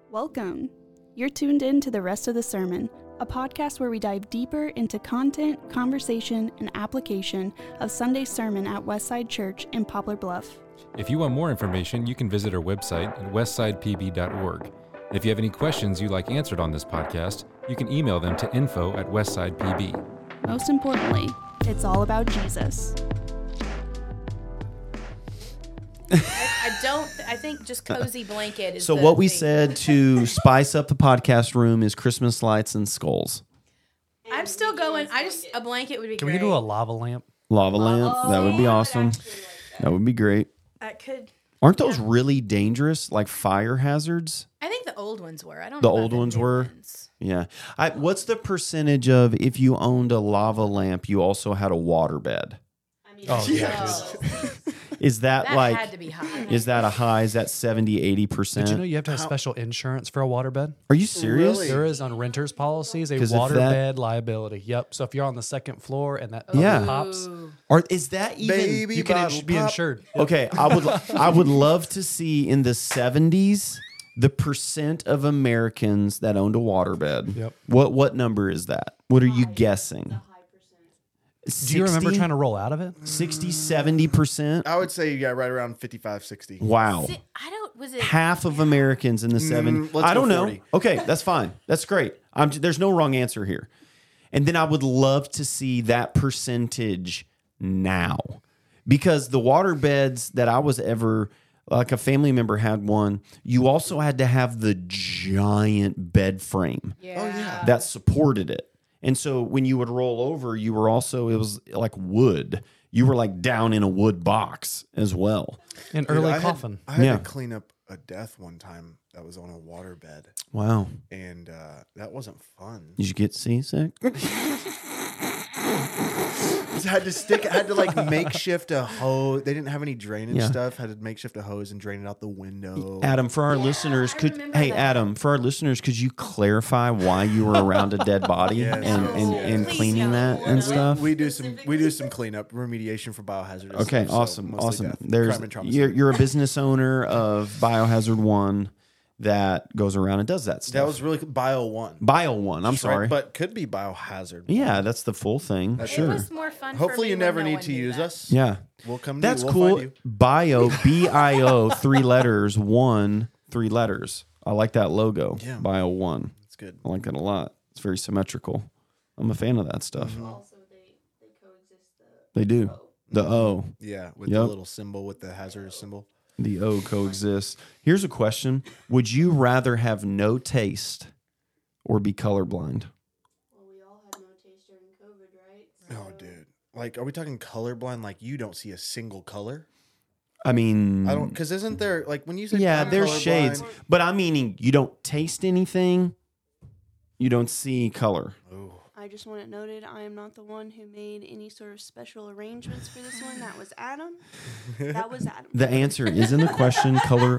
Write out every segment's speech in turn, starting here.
Welcome. You're tuned in to The Rest of the Sermon, a podcast where we dive deeper into content, conversation, and application of Sunday's sermon at Westside Church in Poplar Bluff. If you want more information, you can visit our website at westsidepb.org. If you have any questions you'd like answered on this podcast, you can email them to info@westsidepb. Most importantly, it's all about Jesus. I think just cozy blanket is So the what we thing. said to spice up the podcast room is Christmas lights and skulls. I'm still going. A blanket would be Can great. we do a lava lamp? Lava lamp, that would be awesome. That would be great. Could. Aren't those really dangerous, like fire hazards? I think the old ones were. I don't The know. about old the ones new were? ones. Yeah. What's the percentage of if you owned a lava lamp, you also had a water bed? Oh, yeah. Oh, Is that, that like, had to be high. is that a high? Is that 70, 80%? Did you know you have to have special insurance for a waterbed? Are you serious? Really? There is on renters policies a 'Cause if waterbed liability. Yep. So if you're on the second floor and that Yeah. pops, Ooh. Or is that even... Baby you can bottle be pop. insured. Okay, I would love to see in the 70s the percent of Americans that owned a waterbed. Yep. What number is that? What are you guessing? Do you remember trying to roll out of it? 60, 70%? I would say right around 55, 60. Wow. I don't. Was it Half of Americans in the 70s. let's I don't go know. 40. Okay, that's fine. That's great. There's no wrong answer here. And then I would love to see that percentage now. Because the water beds that I was ever, like a family member had one, you also had to have the giant bed frame Yeah. that supported it. And so when you would roll over, it was like wood. You were like down in a wood box as well. An Dude, early I had- coffin. I had Yeah. to clean up a death one time that was on a water bed, Wow. and that wasn't fun. Did you get seasick? I had to like makeshift a hose. They didn't have any drainage Yeah. stuff. Had to makeshift a hose and drain it out the window. Adam, for our listeners, could you clarify why you were around a dead body Yes. and Please cleaning no. that and stuff? We do some cleanup remediation for biohazardous. Okay, stuff, so awesome, mostly awesome. death, There's crime and trauma. you're a business owner of Biohazard One that goes around and does that stuff. That was really Bio One. Bio One. I'm Right, sorry, but could be biohazard. yeah, that's the full thing. That's It Sure. was more fun. for Hopefully, me you when never no need one to knew use that. us. Yeah, We'll come. that's we'll cool. Find you. Bio BIO 3 letters 1 3 letters. I like that logo. Yeah. Bio One. It's good. I like that a lot. It's very symmetrical. I'm a fan of that stuff. Also, they coexist. They do. The O. Yeah, with Yep. the little symbol, with the hazardous symbol. The O coexists. Here's a question. Would you rather have no taste or be colorblind? Well, we all had no taste during COVID, right? Oh, dude. Like, are we talking colorblind? Like, you don't see a single color? I mean, I don't, because isn't there, like, when you say yeah, I'm there's colorblind- shades. But I'm meaning you don't taste anything. You don't see color. Oh, I just want it noted, I am not the one who made any sort of special arrangements for this one. That was Adam. That was Adam. The answer is in the question, color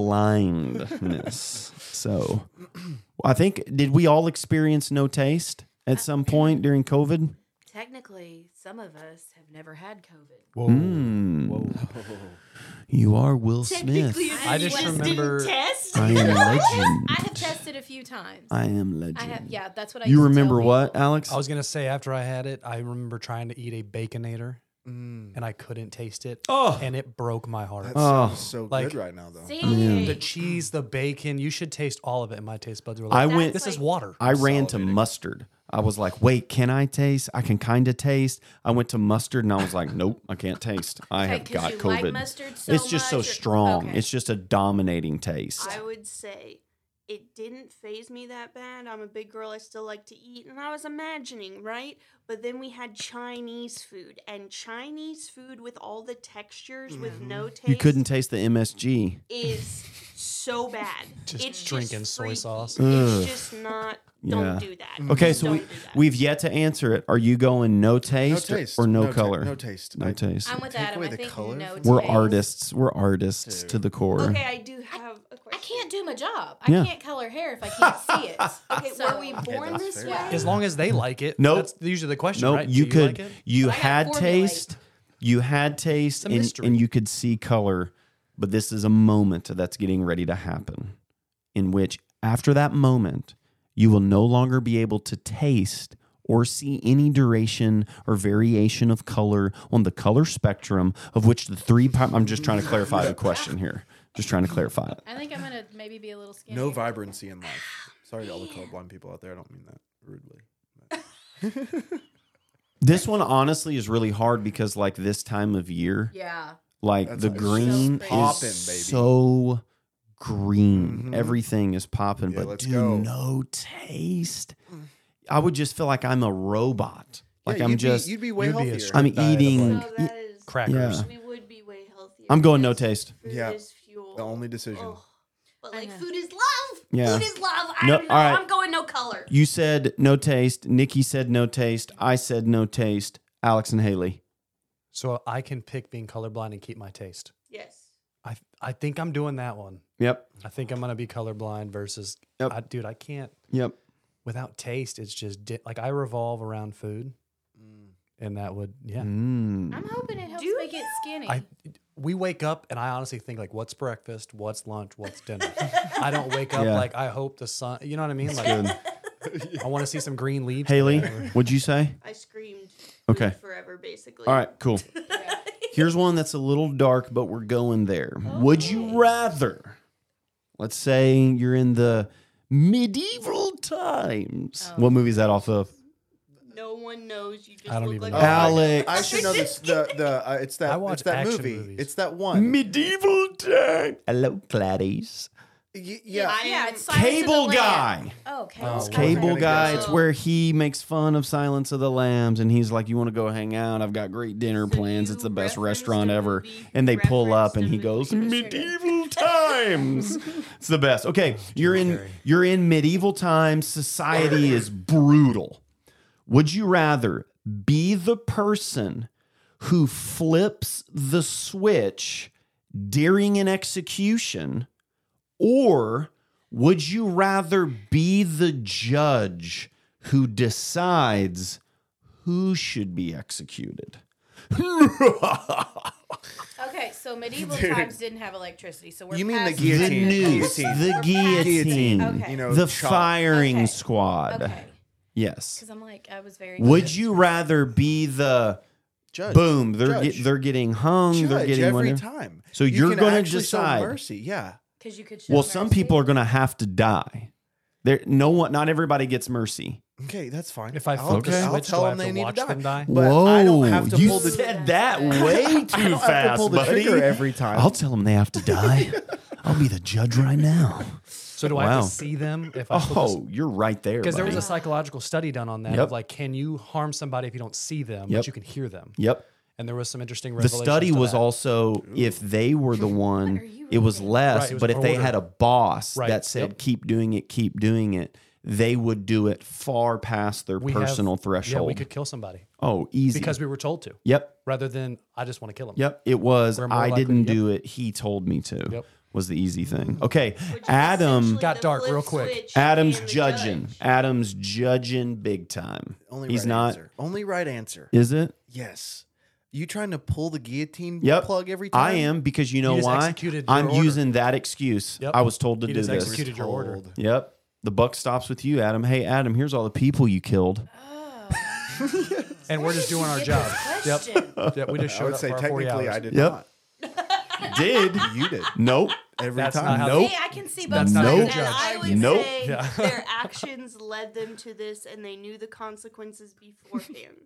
blindness. So I think, did we all experience no taste at some point during COVID? Technically, some of us have never had COVID. Whoa. Mm. You are Will Smith. I just remember. Test. I am legend. I have tested a few times. I am legend. I have. Yeah, that's what I. You used to remember tell what, people. Alex? I was going to say after I had it, I remember trying to eat a Baconator mm, and I couldn't taste it. Oh. And it broke my heart. that Oh. sounds so Like- good right now, though. See, The cheese, the bacon, you should taste all of it. And my taste buds were I like, went. this is water. I ran to Salivating. mustard. I was like, wait, can I taste? I can kind of taste. I went to mustard and I was like, nope, I can't taste. I Okay, have 'cause got you COVID. like mustard so it's just so much, or- strong. okay. It's just a dominating taste. I would say it didn't phase me that bad. I'm a big girl. I still like to eat. And I was imagining, right? But then we had Chinese food. And Chinese food with all the textures with no taste You couldn't taste the MSG. is so bad. Just It's drinking soy freaky. sauce. Ugh. It's just not. Don't Yeah. do that. Okay, Just so don't do that. we've yet to answer it. Are you going no taste, taste. or no, No ta- color? no taste. No taste. I'm with Take Adam. away I the think color no from- We're taste. artists. We're artists to the core. Okay, I do have a I question. can't do my job. Yeah. I can't color hair if I can't see it. Okay, So- were we born that's this fair. way? As long as they like it. Nope. That's usually the question, Nope, right? you Do could. like it? You But I gotta had formulate. taste. You had taste, It's a mystery. and you could see color. But this is a moment that's getting ready to happen, in which After that moment, you will no longer be able to taste or see any duration or variation of color on the color spectrum of which the I'm just trying to clarify the question here. Just trying to clarify it. I think I'm gonna maybe be a little skinny. No vibrancy in life. Sorry to all the colorblind people out there. I don't mean that rudely. This one honestly is really hard because like this time of year, Yeah. like That's the like green so poppin', is baby. so green. Mhm. Everything is popping, Yeah, but let's dude, go. no taste. I would just feel like I'm a robot. Like Yeah, I'm you'd be way you'd be a healthier. strict I'm diet of, eating- like, No, that is crackers. Yeah. We would be way healthier. I'm going no because taste. Food Yeah. is fuel. The only decision. Ugh. But I like know. food is love. Yeah. Food is love. I No, don't know. all right. I'm going no color. You said no taste. Nikki said no taste. I said no taste. Alex and Haley. So I can pick being colorblind and keep my taste. Yes. I think I'm doing that one. Yep. I think I'm gonna be colorblind versus, Yep. dude. I can't Yep. without taste. It's just like I revolve around food, and that would I'm hoping it helps Do make it skinny. we wake up and I honestly think like, what's breakfast, what's lunch, what's dinner. I don't wake up Yeah. like I hope the sun. You know what I mean? Like I want to see some green leaves. Haley, today. what'd you say? I screamed. Okay. Food forever, basically. All right, cool. Here's one that's a little dark, but we're going there. Would you rather, let's say you're in the medieval times. What movie is that off of? No one knows. You just I don't look even like know. Alex. I should know this. It's that. I watch It's that action movie. movies. It's that one. Medieval time. Hello, Gladys. Yeah. yeah, it's Silence of the Cable Lamb. guy. Oh, Cable. Oh, Guy. Cable Okay. guy. It's where he makes fun of Silence of the Lambs, and he's like, "You want to go hang out? I've got great dinner So plans. you It's the best referenced restaurant a ever." movie, And they pull up, referenced and a he movie. goes, "Medieval times." It's the best. Okay, you're in medieval times. Society is brutal. Would you rather be the person who flips the switch during an execution, or would you rather be the judge who decides who should be executed? Okay, so medieval times didn't have electricity, so we're You mean the past guillotine. The noose, Guillotine. the guillotine, Okay. You know, the chop. firing Okay. squad. Okay, Yes. because I'm like I was very. Would you rather be the Judge. boom? Judge. They're getting hung. They're Judge getting every whatever. time. So You you're can going to actually show decide. mercy. Yeah. Because you could. Show Well, some mercy. people are going to have to die. There, not everybody gets mercy. Okay, that's fine. If I I'll, flip the I'll switch, tell do I them have they to need watch to die. them die? But I don't have to you pull the. said that way I too don't have to fast, pull the buddy. trigger every time. I'll tell them they have to die. I'll be the judge right now. So do I have Wow. to see them if I flip the Oh, you're right there. Because there was buddy. a psychological study done on that. Yep. Of like, can you harm somebody if you don't see them, Yep. but you can hear them? Yep. And there was some interesting The revelations study to was that. also if they were the one, you it was reading? less. Right, it was but if per they order. had a boss Right, that said, yep. keep doing it, they would do it far past their We have- personal Yeah, threshold. we could kill somebody Oh, easy. because we were told to, Yep. rather than I just want to kill them. Yep. It was, We're more I likely didn't to- do it. He told me to. Yep. Was the easy thing. Okay. Which is Adam. essentially Got the dark flip real quick. switch Adam's and the judging. judge. Adam's judging big time. Only He's right not. answer. Only right answer. Is it? Yes. You trying to pull the guillotine Yep. plug every time? I am because you know just why? executed your I'm order. using that excuse. Yep. I was told to You do just this. executed your order. Told. Yep. The buck stops with you, Adam. Hey, Adam, here's all the people you killed. And we're just doing our job. Yep. Yep. We just I showed would up say for our 40 technically hours. I did Yep. not. Did? You did. Nope. Every That's time. not how- Nope. Hey, I can see That's both not sides. a of good that judge. I would argument. Nope. say Yeah. their actions led them to this, and they knew the consequences beforehand.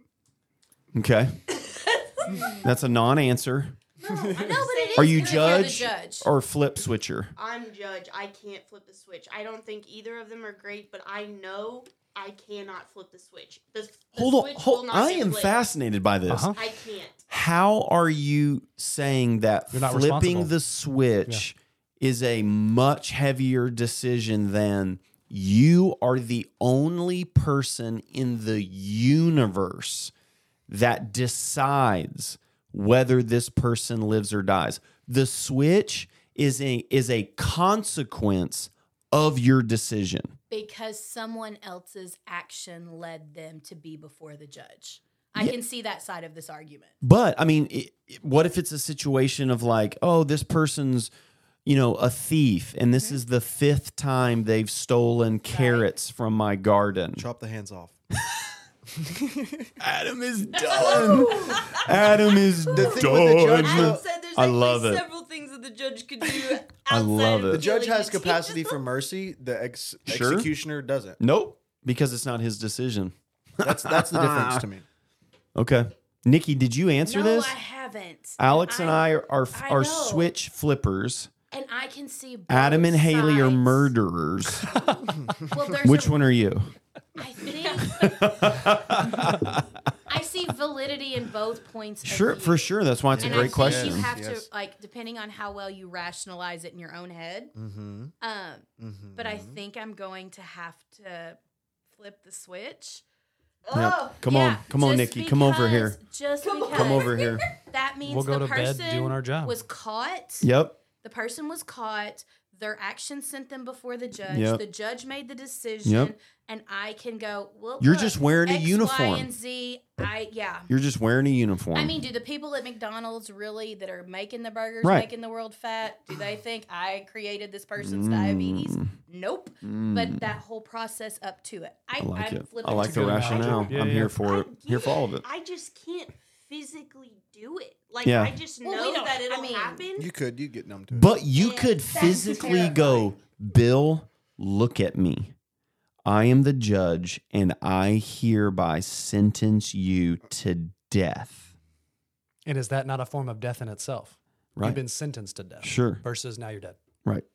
Okay. That's a non-answer. No, but it is Are you good if you're the judge or flip switcher? I'm judge. I can't flip the switch. I don't think either of them are great, but I know I cannot flip the switch. The Hold on. switch will not I get am flipped. fascinated by this. Uh-huh. I can't. How are you saying that You're not flipping responsible. the switch is a much heavier decision than you are the only person in the universe that decides whether this person lives or dies? The switch is a consequence of your decision. Because someone else's action led them to be before the judge. I can see that side of this argument. But I mean, what if it's a situation of like, oh, this person's a thief, and this is the 5th time they've stolen carrots from my garden. Chop the hands off. Adam is done. Adam is The thing with the judge, Adam though, said there's I actually love it. several things that the judge could do. I love outside of it. the judge killing has the capacity deal. for mercy. The Sure. executioner doesn't. Nope, because it's not his decision. That's the difference to me. Okay. Nikki, did you answer No, this? I haven't. Alex and I are I know. switch flippers. And I can see both Adam and Haley are sides. murderers. Well, there's Which one are you? I think I see validity in both points. of Sure, view. for sure. That's why it's a And great I think question. you have Yes. to depending on how well you rationalize it in your own head. Mm-hmm. But I think I'm going to have to flip the switch. Yep. Come Yeah, on, just Nikki. Come over here. because- Just because Come over here. that means We'll go the to bed person doing our job. was caught. Yep. The person was caught. Their actions sent them before the judge. Yep. The judge made the decision, Yep. and I can go. Well, You're look, just wearing a X, uniform. Y, and Z. You're just wearing a uniform. I mean, do the people at McDonald's really that are making the burgers, Right. making the world fat, do they think I created this person's diabetes? Nope. But that whole process up to it. I like I'm it. flipping I like to the good rationale. analogy. Yeah, I'm yeah. here for it. Here for all of it. I just can't physically do it. Like Yeah. I just Well, we know don't- that it'll I mean, happen. You get numb to it. But you And could that's physically go, Bill, look at me. I am the judge, and I hereby sentence you to death. And is that not a form of death in itself? Right. You've been sentenced to death. Sure. Versus now you're dead. Right.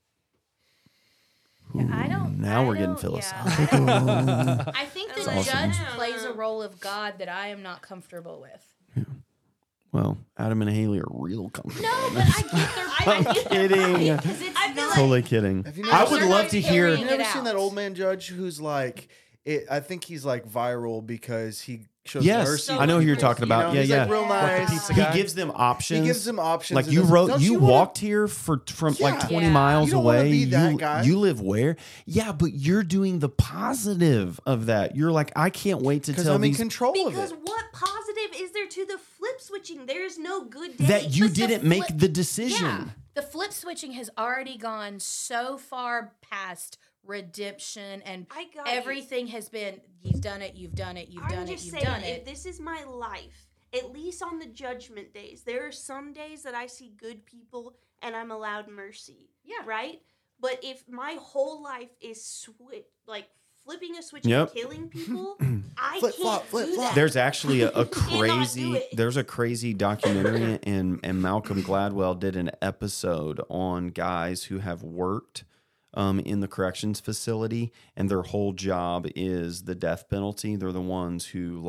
I don't. Now I we're getting don't- philosophical. Yeah. I think the That's judge awesome. plays a role of God that I am not comfortable with. Well, Adam and Haley are real comfortable. No, but I get their. I get their Kidding. point, 'cause it's I feel not- Totally kidding. Have you I never would seen- love to hear. Have you never it seen out. that old man judge who's like, I think he's like viral because he shows Yes, mercy. I know who you're talking about. You know, Yeah, he's yeah. like real nice. pizza He guy? gives them options. He gives them options. Like and you doesn't- wrote, don't you wanna- walked here from like Yeah. 20 Yeah. miles You don't wanna away. be that you guy. you live where? Yeah, but you're doing the positive of that. You're like, I can't wait to because tell I'm in these control Because of it. what positive is there to the flip switching? There is no good day. that you But the didn't make flip- the decision. Yeah, the flip switching has already gone so far past redemption, and I got you. everything has been. You've done it. You've done it. You've I'm done it. just You've saying, done if it. this is my life, at least on the judgment days, there are some days that I see good people and I'm allowed mercy. Yeah. Right? But if my whole life is flipping a switch Yep. and killing people, I Flip, can't flop, flip, do flop. that. There's actually a do crazy it. there's a crazy documentary and Malcolm Gladwell did an episode on guys who have worked in the corrections facility and their whole job is the death penalty. They're the ones who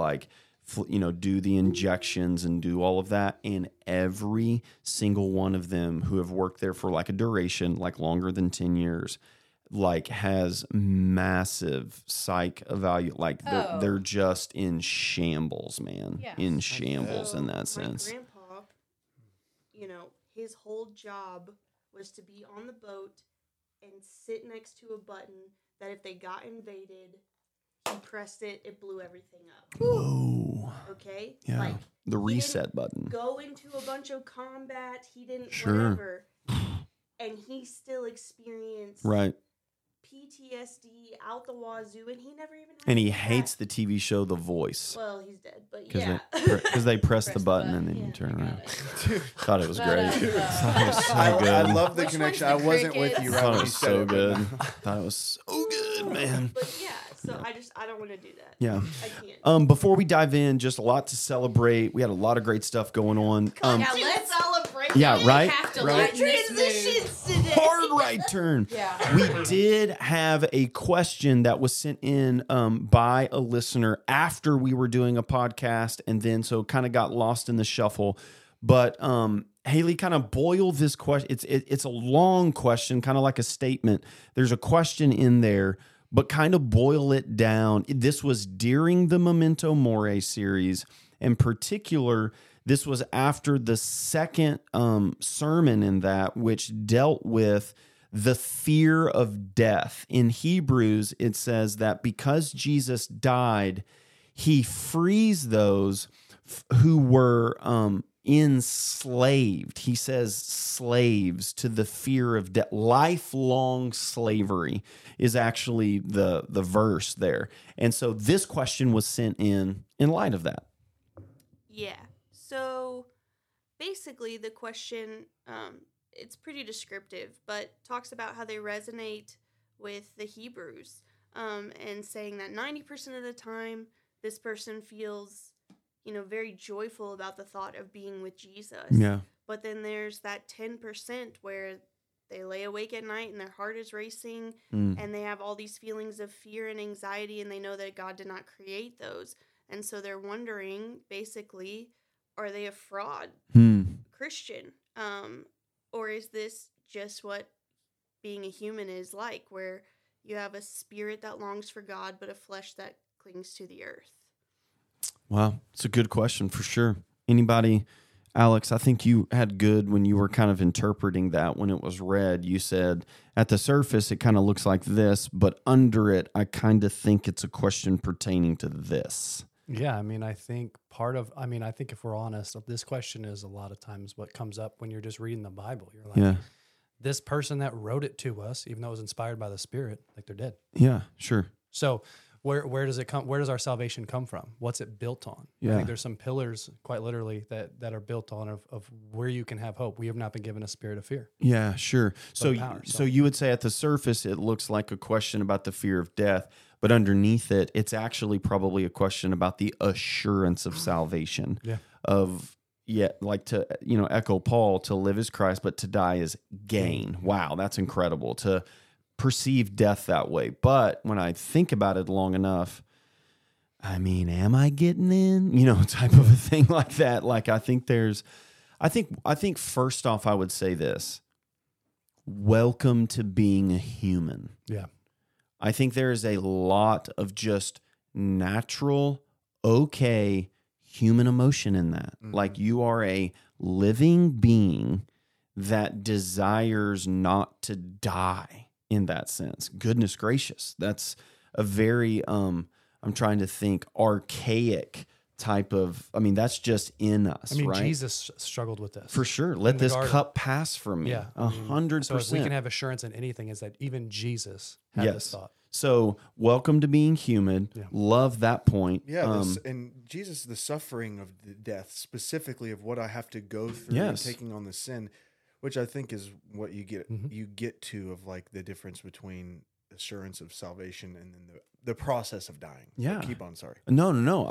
do the injections and do all of that, and every single one of them who have worked there for like a duration like longer than 10 years has massive psych evaluate, like they're just in shambles, man. Yeah. In shambles in So, that sense. My grandpa, his whole job was to be on the boat and sit next to a button that if they got invaded, he pressed it, it blew everything up. Whoa. Okay? Yeah. Like, The he reset didn't button. go into a bunch of combat. He didn't Sure. whatever. And he still experienced Right. PTSD out the wazoo, and he never even. Had And he that. hates the TV show The Voice Well, he's dead, but because yeah. they press the Press the button and button. then you Yeah, turn I around. got Thought it was But, great. Thought it was so I good. love the Which connection. one's I the wasn't with crickets? you I right thought when it you was said so it, but good. no. Thought it was so good, man. But yeah, so I don't want to do that. Yeah. I can't. Before we dive in, just a lot to celebrate. We had a lot of great stuff going on. Now let's celebrate. Yeah, right. have to Right. lighten this mood. Transitions today. Hard right turn. Yeah. We did have a question that was sent in by a listener after we were doing a podcast, and then so kind of got lost in the shuffle. But Haley, kind of boil this question. It's a long question, kind of like a statement. There's a question in there, but kind of boil it down. This was during the Memento Mori series. In particular, this was after the second sermon in that, which dealt with the fear of death. In Hebrews, it says that because Jesus died, he frees those who were enslaved. He says slaves to the fear of death. Lifelong slavery is actually the verse there. And so this question was sent in light of that. Yeah. So basically, the question, it's pretty descriptive, but talks about how they resonate with the Hebrews, and saying that 90% of the time, this person feels, very joyful about the thought of being with Jesus. Yeah. But then there's that 10% where they lay awake at night and their heart is racing and they have all these feelings of fear and anxiety, and they know that God did not create those. And so they're wondering, basically, are they a fraud Christian? Or is this just what being a human is like, where you have a spirit that longs for God, but a flesh that clings to the earth? Wow, it's a good question for sure. Anybody, Alex, I think you had good when you were kind of interpreting that when it was read. You said at the surface, it kind of looks like this, but under it, I kind of think it's a question pertaining to this. Yeah, I think I think if we're honest, this question is a lot of times what comes up when you're just reading the Bible. You're like, this person that wrote it to us, even though it was inspired by the Spirit, like they're dead. Yeah, sure. So where does it come? Where does our salvation come from? What's it built on? Yeah. I think there's some pillars, quite literally, that are built on of where you can have hope. We have not been given a spirit of fear. Yeah, sure. So, power, so you would say at the surface, it looks like a question about the fear of death, but underneath it, it's actually probably a question about the assurance of salvation. Yeah. Like to, echo Paul, to live is Christ, but to die is gain. Wow, that's incredible to perceive death that way. But when I think about it long enough, am I getting in? Type of a thing like that. Like I think first off, I would say this: welcome to being a human. Yeah. I think there is a lot of just natural, okay, human emotion in that. Mm-hmm. Like you are a living being that desires not to die in that sense. Goodness gracious. That's a very, I'm trying to think, archaic type of, that's just in us, right? Jesus struggled with this. For sure. Let this cup pass from me. Yeah. 100%. So if we can have assurance in anything, is that even Jesus had this thought. So welcome to being human. Yeah. Love that point. Yeah. And Jesus, the suffering of the death, specifically of what I have to go through and taking on the sin, which I think is what you get to of like the difference between assurance of salvation and then the process of dying. Yeah. So keep on. Sorry. No.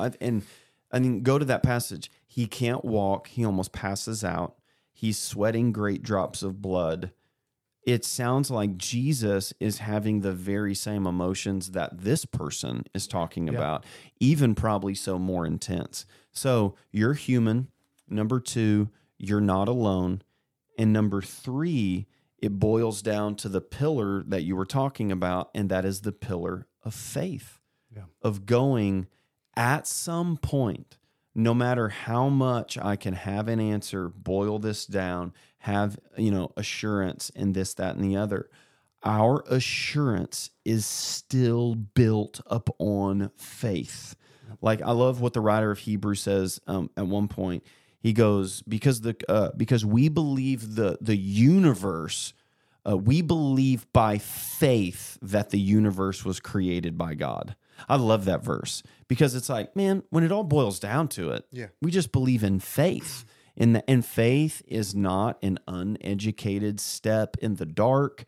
Go to that passage. He can't walk. He almost passes out. He's sweating great drops of blood. It sounds like Jesus is having the very same emotions that this person is talking about, even probably so more intense. So you're human. Number 2, you're not alone. And number 3, it boils down to the pillar that you were talking about, and that is the pillar of faith, of going at some point, no matter how much I can have an answer, boil this down, have, assurance in this, that, and the other. Our assurance is still built upon faith. Like I love what the writer of Hebrews says at one point. He goes, because we believe the universe, we believe by faith that the universe was created by God. I love that verse because it's like, man, when it all boils down to it, we just believe in faith. And faith is not an uneducated step in the dark.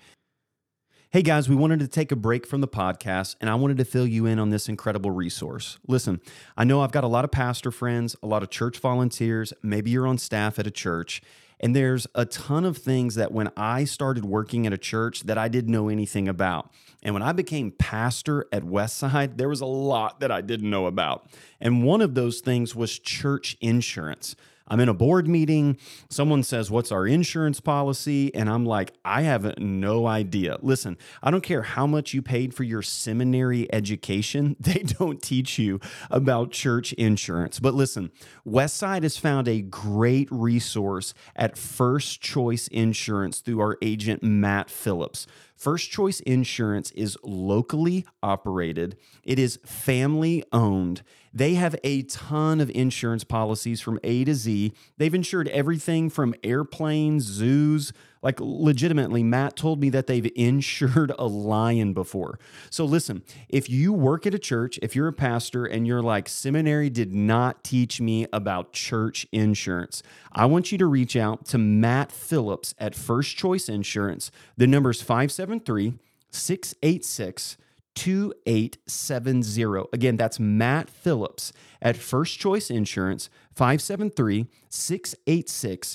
Hey guys, we wanted to take a break from the podcast, and I wanted to fill you in on this incredible resource. Listen, I know I've got a lot of pastor friends, a lot of church volunteers, maybe you're on staff at a church, and there's a ton of things that when I started working at a church that I didn't know anything about. And when I became pastor at Westside, there was a lot that I didn't know about. And one of those things was church insurance. I'm in a board meeting. Someone says, what's our insurance policy? And I'm like, I have no idea. Listen, I don't care how much you paid for your seminary education. They don't teach you about church insurance. But listen, Westside has found a great resource at First Choice Insurance through our agent, Matt Phillips. First Choice Insurance is locally operated. It is family owned. They have a ton of insurance policies from A to Z. They've insured everything from airplanes, zoos. Like legitimately, Matt told me that they've insured a lion before. So listen, if you work at a church, if you're a pastor and you're like, seminary did not teach me about church insurance, I want you to reach out to Matt Phillips at First Choice Insurance. The number is 573-686-2870. Again, that's Matt Phillips at First Choice Insurance, 573-686-2870.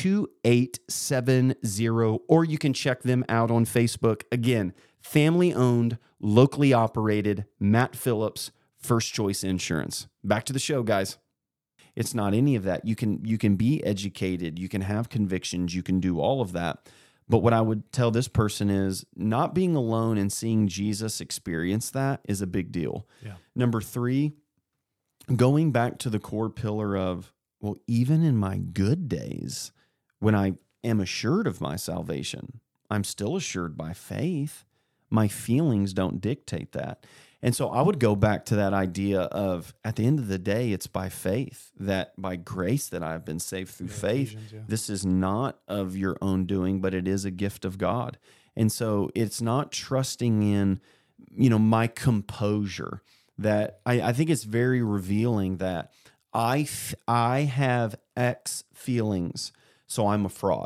Or you can check them out on Facebook. Again, family owned, locally operated, Matt Phillips, First Choice Insurance. Back to the show, guys. It's not any of that. You can be educated, you can have convictions, you can do all of that. But what I would tell this person is not being alone and seeing Jesus experience that is a big deal. Yeah. Number 3, going back to the core pillar of, well, even in my good days, when I am assured of my salvation, I'm still assured by faith. My feelings don't dictate that. And so I would go back to that idea of, at the end of the day, it's by faith, that by grace that I've been saved through faith. This is not of your own doing, but it is a gift of God. And so it's not trusting in, my composure. That I think it's very revealing that I have X feelings, so I'm a fraud.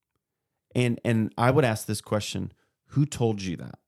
And I would ask this question, who told you that?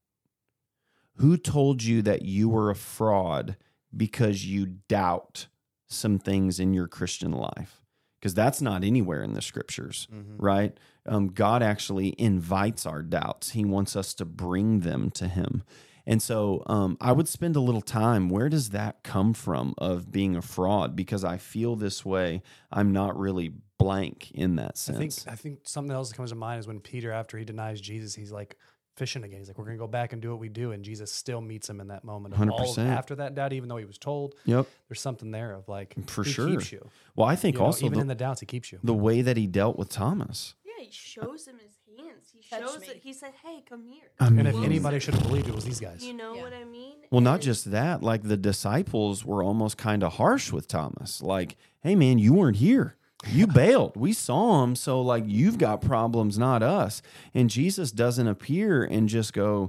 Who told you that you were a fraud because you doubt some things in your Christian life? Because that's not anywhere in the scriptures, right? God actually invites our doubts. He wants us to bring them to him. And so I would spend a little time, where does that come from of being a fraud? Because I feel this way. I'm not really blank in that sense. I think something else that comes to mind is when Peter, after he denies Jesus, he's like fishing again. He's like, we're going to go back and do what we do. And Jesus still meets him in that moment. 100%. After that doubt, even though he was told, Yep. There's something there of like, For he sure. keeps you. Well, I think also even in the doubts, he keeps you. the way that he dealt with Thomas. Yeah, he shows him his hands. He Touch shows me. it. He said, "Hey, come here." And if anybody should have believed, it was these guys. You know Yeah. what I mean? Well, not And- just that, like the disciples were almost kind of harsh with Thomas. Like, hey, man, you weren't here. You bailed. We saw him. So, like, you've got problems, not us. And Jesus doesn't appear and just go,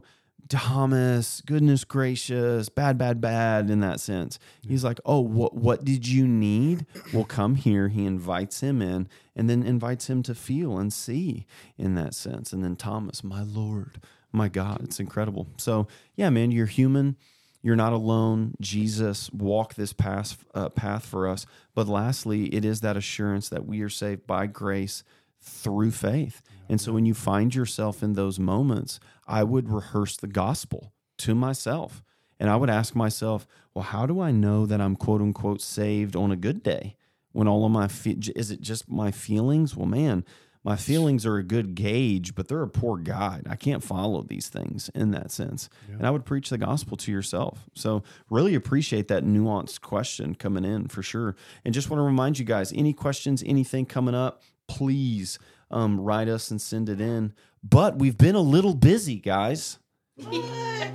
Thomas, goodness gracious, bad, bad, bad in that sense. He's like, oh, what did you need? Well, come here. He invites him in and then invites him to feel and see in that sense. And then Thomas, my Lord, my God, it's incredible. So, yeah, man, you're human. You're not alone. Jesus walked this path for us. But lastly, it is that assurance that we are saved by grace through faith. And so when you find yourself in those moments, I would rehearse the gospel to myself. And I would ask myself, well, how do I know that I'm quote unquote saved on a good day? When all of my, is it just my feelings? Well, man, my feelings are a good gauge, but they're a poor guide. I can't follow these things in that sense. Yeah. And I would preach the gospel to yourself. So really appreciate that nuanced question coming in for sure. And just want to remind you guys, any questions, anything coming up, please write us and send it in. But we've been a little busy, guys. Yes. We've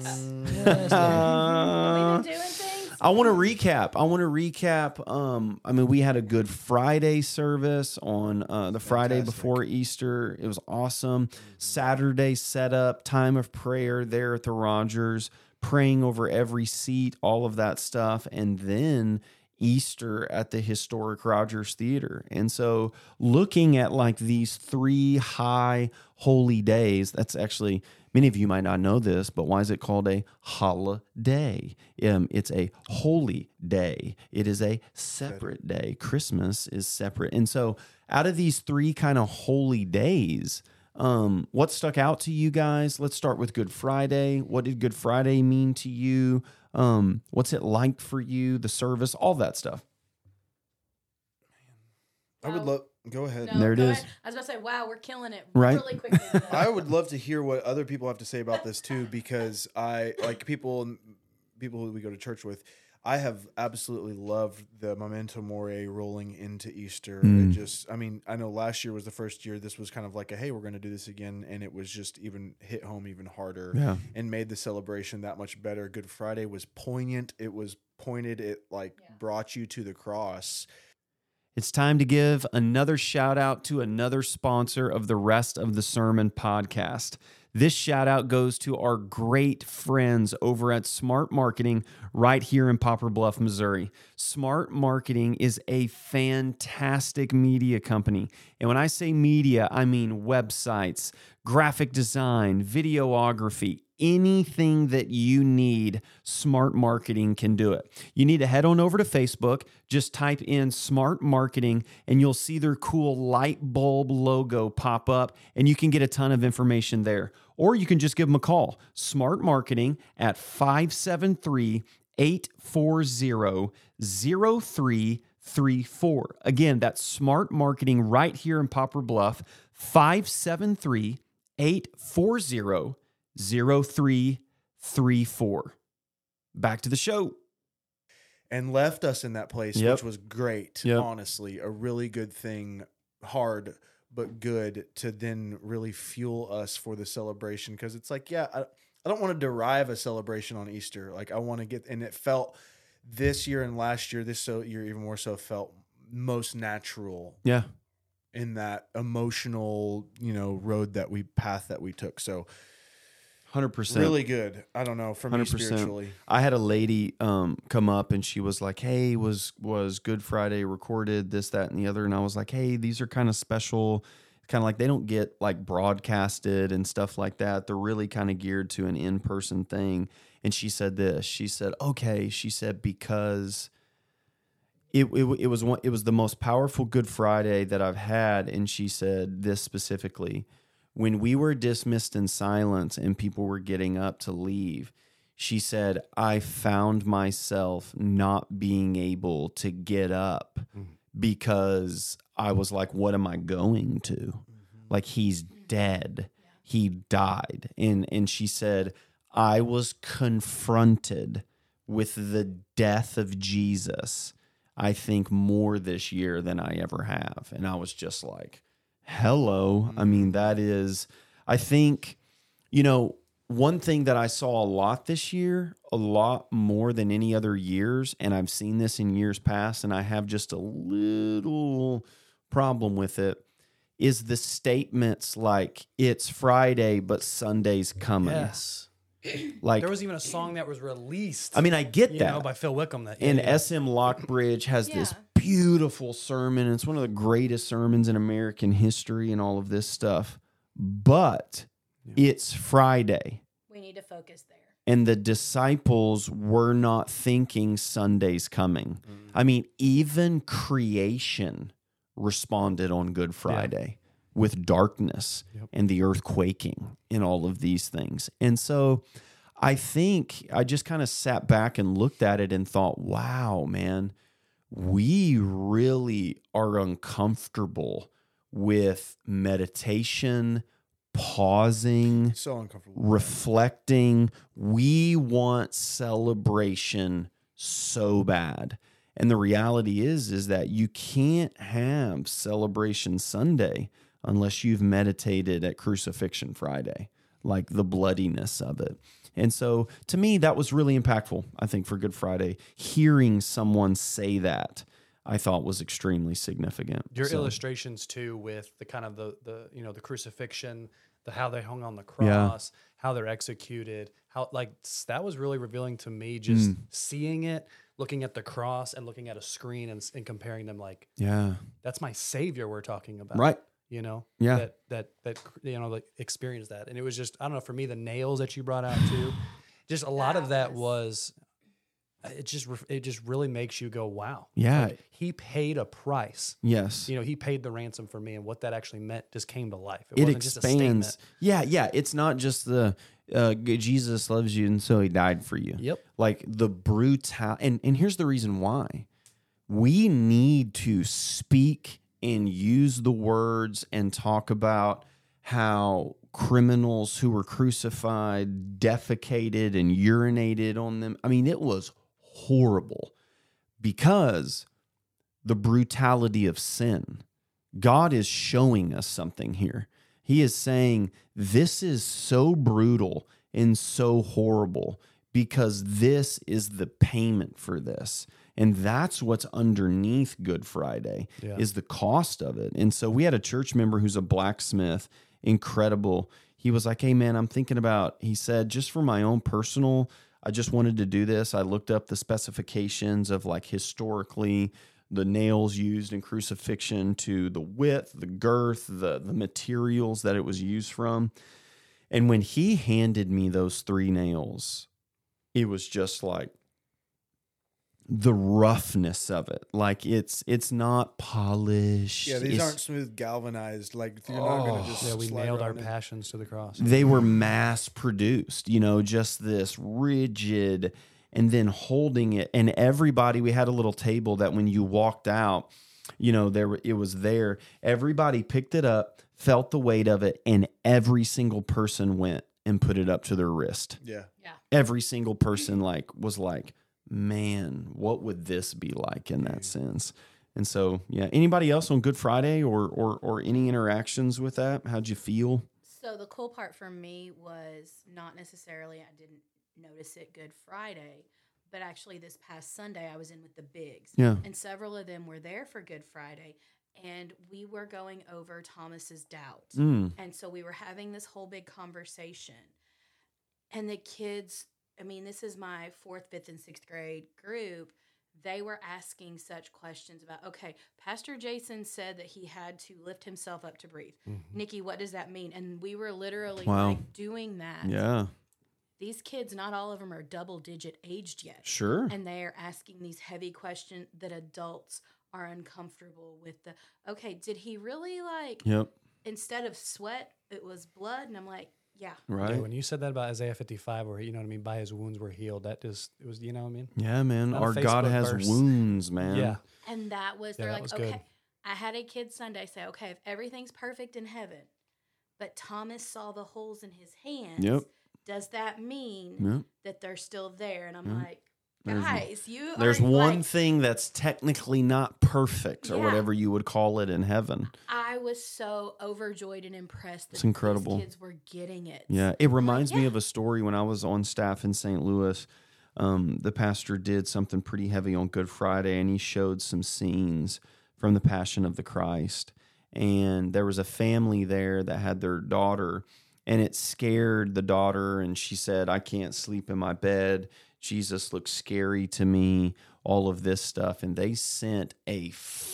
been doing things. I want to recap. We had a Good Friday service on the Friday before Easter. It was awesome. Saturday setup, time of prayer there at the Rogers, praying over every seat, all of that stuff. And then Easter at the historic Rogers Theater. And so looking at like these 3 high holy days, that's actually, many of you might not know this, but why is it called a holiday? It's a holy day. It is a separate day. Christmas is separate. And so out of these 3 kind of holy days, what stuck out to you guys? Let's start with Good Friday. What did Good Friday mean to you? What's it like for you? The service, all that stuff. I would love. Go ahead. No, There it go is. ahead. I was going to say, wow, we're killing it Right? really quickly. I would love to hear what other people have to say about this too, because I like people who we go to church with. I have absolutely loved the Memento Mori rolling into Easter. It just, I mean, I know last year was the first year this was kind of like hey, we're going to do this again. And it was just even hit home even harder and made the celebration that much better. Good Friday was poignant. It was pointed. It brought you to the cross. It's time to give another shout out to another sponsor of the Rest of the Sermon podcast. This shout out goes to our great friends over at Smart Marketing right here in Poplar Bluff, Missouri. Smart Marketing is a fantastic media company. And when I say media, I mean websites, graphic design, videography, anything that you need, Smart Marketing can do it. You need to head on over to Facebook, just type in Smart Marketing, and you'll see their cool light bulb logo pop up, and you can get a ton of information there. Or you can just give them a call, Smart Marketing at 573-840-0334. Again, that's Smart Marketing right here in Poplar Bluff, 573-840-0334. Back to the show. And left us in that place, which was great, honestly. A really good thing, hard, but good to then really fuel us for the celebration. Because it's like, I don't want to derive a celebration on Easter. Like I want to get, and it felt this year and last year, this year even more so felt most natural. Yeah. In that emotional, road path that we took. So 100%. Really good. I don't know, for me 100%. spiritually. I had a lady come up and she was like, hey, was Good Friday recorded, this, that, and the other? And I was like, hey, these are kind of special, kind of like they don't get like broadcasted and stuff like that. They're really kind of geared to an in-person thing. And she said this. She said, okay. She said, because it was the most powerful Good Friday that I've had. And she said this specifically. When we were dismissed in silence and people were getting up to leave, she said, I found myself not being able to get up because I was like, what am I going to? Like, he's dead. He died. And she said, I was confronted with the death of Jesus, I think, more this year than I ever have. And I was just like, hello. I mean, that is, I think, one thing that I saw a lot this year, a lot more than any other years, and I've seen this in years past, and I have just a little problem with it, is the statements like, it's Friday, but Sunday's coming. Yes. Like, there was even a song that was released. I mean, I get that. By Phil Wickham. And SM Lockbridge has this beautiful sermon. And it's one of the greatest sermons in American history and all of this stuff. But it's Friday. We need to focus there. And the disciples were not thinking Sunday's coming. I mean, even creation responded on Good Friday with darkness and the earth quaking and all of these things. And so I think I just kind of sat back and looked at it and thought, wow, man, we really are uncomfortable with meditation, pausing, so uncomfortable, reflecting. We want celebration so bad. And the reality is that you can't have Celebration Sunday unless you've meditated at Crucifixion Friday, like the bloodiness of it. And so to me, that was really impactful, I think, for Good Friday. Hearing someone say that, I thought was extremely significant. Your illustrations too, with the kind of the crucifixion, how they hung on the cross, how they're executed, how that was really revealing to me, just seeing it, looking at the cross and looking at a screen and comparing them, like, that's my Savior we're talking about. Right. That experienced that. And it was just, I don't know, for me, the nails that you brought out too, just a lot of that was, it just really makes you go, wow. Yeah. Like, he paid a price. Yes. He paid the ransom for me, and what that actually meant just came to life. It wasn't expands. Just a statement. Yeah. It's not just the Jesus loves you and so he died for you. Yep. Like the brutality. And here's the reason why. We need to speak and use the words and talk about how criminals who were crucified defecated and urinated on them. I mean, it was horrible because the brutality of sin. God is showing us something here. He is saying this is so brutal and so horrible because this is the payment for this. And that's what's underneath Good Friday is the cost of it. And so we had a church member who's a blacksmith, incredible. He was like, hey, man, I'm thinking about, he said, just for my own personal, I just wanted to do this. I looked up the specifications of like historically the nails used in crucifixion to the width, the girth, the materials that it was used from. And when he handed me those 3 nails, it was just like the roughness of it. Like it's not polished. Yeah, these aren't smooth galvanized. Like you're not going to just. Yeah, we nailed our passions to the cross. They were mass produced, just this rigid, and then holding it. And everybody, we had a little table that when you walked out, it was there. Everybody picked it up, felt the weight of it, and every single person went and put it up to their wrist. Yeah. Every single person was like, man, what would this be like in that sense? And so, yeah. Anybody else on Good Friday or any interactions with that? How'd you feel? So the cool part for me was not necessarily, I didn't notice it Good Friday, but actually this past Sunday I was in with the Bigs. Yeah. And several of them were there for Good Friday. And we were going over Thomas's doubt. And so we were having this whole big conversation. And the kids, this is my 4th, 5th, and 6th grade group. They were asking such questions about, okay, Pastor Jason said that he had to lift himself up to breathe. Nikki, what does that mean? And we were literally doing that. Yeah. These kids, not all of them are double-digit aged yet. Sure. And they are asking these heavy questions that adults are uncomfortable with. Okay, did he really instead of sweat, it was blood? And I'm like, yeah. Right. Yeah, when you said that about Isaiah 55, where, by his wounds we're healed, it was, Yeah, man. Not our God has verse. Wounds, man. Yeah. And that was, they're that like, was okay. good. I had a kid Sunday say, okay, if everything's perfect in heaven, but Thomas saw the holes in his hands, does that mean that they're still there? And I'm like, guys, there's one thing that's technically not perfect or whatever you would call it in heaven. I was so overjoyed and impressed that it's incredible. These kids were getting it. Yeah, it reminds me of a story when I was on staff in St. Louis. The pastor did something pretty heavy on Good Friday, and he showed some scenes from the Passion of the Christ. And there was a family there that had their daughter, and it scared the daughter, and she said, I can't sleep in my bed. Jesus looks scary to me, all of this stuff. And they sent a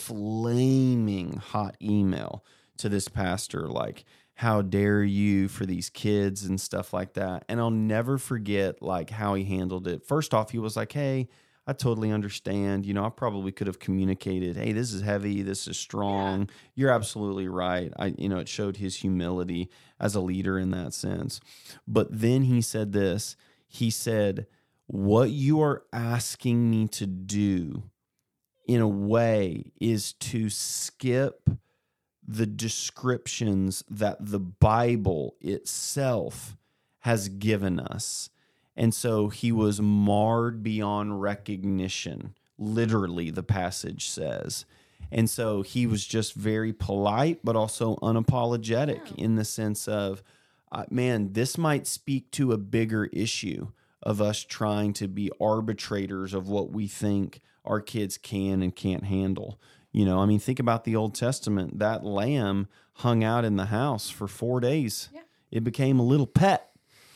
flaming hot email to this pastor, like, how dare you for these kids and stuff like that. And I'll never forget how he handled it. First off, he was like, hey, I totally understand. I probably could have communicated, hey, this is heavy, this is strong. Yeah. You're absolutely right. It showed his humility as a leader in that sense. But then he said this. He said, what you are asking me to do in a way is to skip the descriptions that the Bible itself has given us. And so he was marred beyond recognition, literally, the passage says. And so he was just very polite, but also unapologetic in the sense of, man, this might speak to a bigger issue of us trying to be arbitrators of what we think our kids can and can't handle. Think about the Old Testament. That lamb hung out in the house for 4 days. Yeah. It became a little pet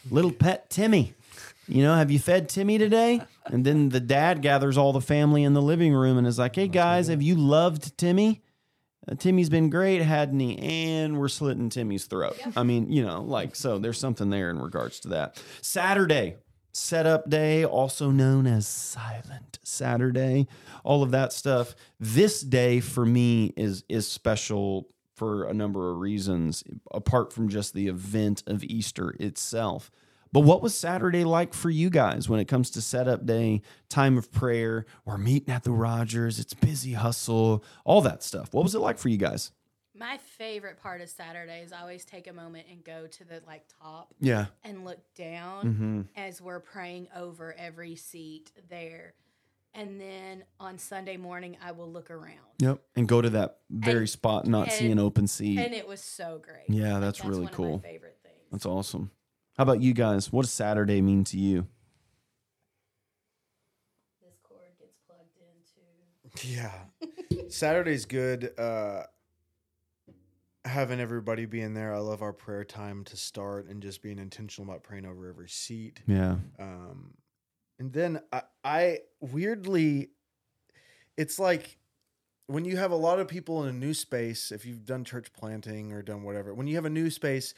Timmy. Have you fed Timmy today? And then the dad gathers all the family in the living room and is like, hey, guys, have you loved Timmy? Timmy's been great, hadn't he? And we're slitting Timmy's throat. Yep. So there's something there in regards to that. Saturday. Setup day, also known as Silent Saturday, all of that stuff. This day for me is special for a number of reasons, apart from just the event of Easter itself. But what was Saturday like for you guys when it comes to setup day, time of prayer, we're meeting at the Rogers, it's busy hustle, all that stuff? What was it like for you guys? My favorite part of Saturday is I always take a moment and go to the top and look down as we're praying over every seat there. And then on Sunday morning, I will look around. Yep. And go to that very spot, not see an open seat. And it was so great. Yeah, that's really one cool. Of my favorite things. That's awesome. How about you guys? What does Saturday mean to you? This cord gets plugged into. Yeah. Saturday's good. Having everybody be in there. I love our prayer time to start and just being intentional about praying over every seat. Yeah. And then I weirdly, it's like when you have a lot of people in a new space, if you've done church planting or done whatever, when you have a new space,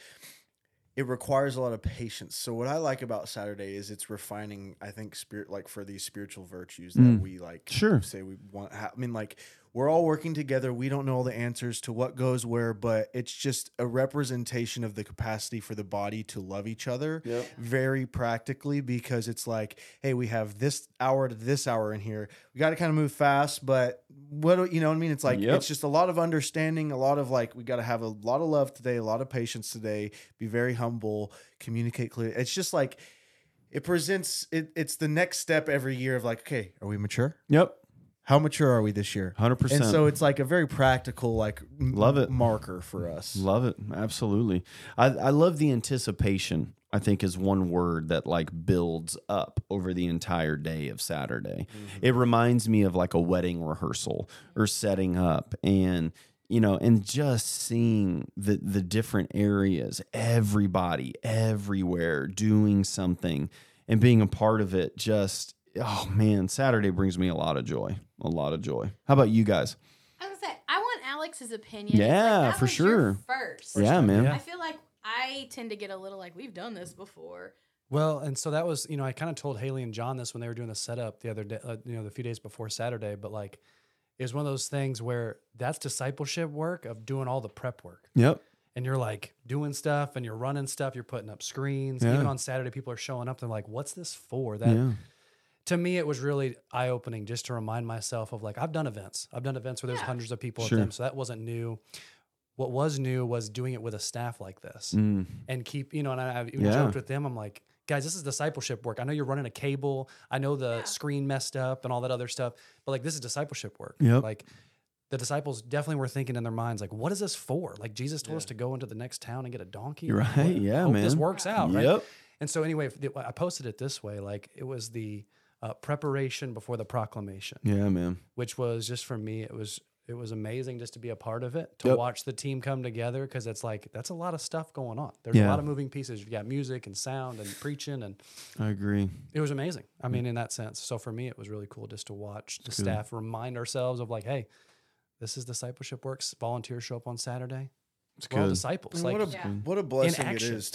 it requires a lot of patience. So what I like about Saturday is it's refining, I think, spirit, like for these spiritual virtues that we like say we want. I mean, like we're all working together. We don't know all the answers to what goes where, but it's just a representation of the capacity for the body to love each other very practically, because it's like, hey, we have this hour to this hour in here. We got to kind of move fast, but you know what I mean? It's like, it's just a lot of understanding, a lot of like, we got to have a lot of love today, a lot of patience today, be very humble, communicate clearly. It's just like, it presents, it's the next step every year of like, okay, are we mature? Yep. How mature are we this year? 100%. And so it's like a very practical, like love it marker for us. Love it. Absolutely. I love the anticipation, I think, is one word that like builds up over the entire day of Saturday. Mm-hmm. It reminds me of like a wedding rehearsal or setting up, and you know, and just seeing the different areas, everybody, everywhere doing something and being a part of it. Just, oh man, Saturday brings me a lot of joy. A lot of joy. How about you guys? I was gonna say, I want Alex's opinion. Yeah, like, for sure. First. Yeah, man. I feel like I tend to get a little like, we've done this before. Well, and so that was, you know, I kind of told Haley and John this when they were doing the setup the other day, you know, the few days before Saturday, but like, it was one of those things where that's discipleship work of doing all the prep work. Yep. And you're like doing stuff and you're running stuff, you're putting up screens. Yeah. Even on Saturday, people are showing up. They're like, what's this for? That to me, it was really eye-opening just to remind myself of like, I've done events where there's hundreds of people at them. So that wasn't new. What was new was doing it with a staff like this and keep, you know, and I've even joked with them. I'm like, guys, this is discipleship work. I know you're running a cable. I know the screen messed up and all that other stuff, but like, this is discipleship work. Yep. Like the disciples definitely were thinking in their minds, like, what is this for? Like Jesus told us to go into the next town and get a donkey. Right. Hope man. this works out. Yep. Right. And so anyway, I posted it this way. Like it was the preparation before the proclamation. Yeah, man. Which was just for me, it was amazing just to be a part of it, to watch the team come together, because it's like that's a lot of stuff going on. There's a lot of moving pieces. You've got music and sound and preaching, and I agree. It was amazing. I mean, in that sense. So for me, it was really cool just to watch the staff remind ourselves of like, hey, this is discipleship works. Volunteers show up on Saturday. We're all disciples. Like, what a blessing it is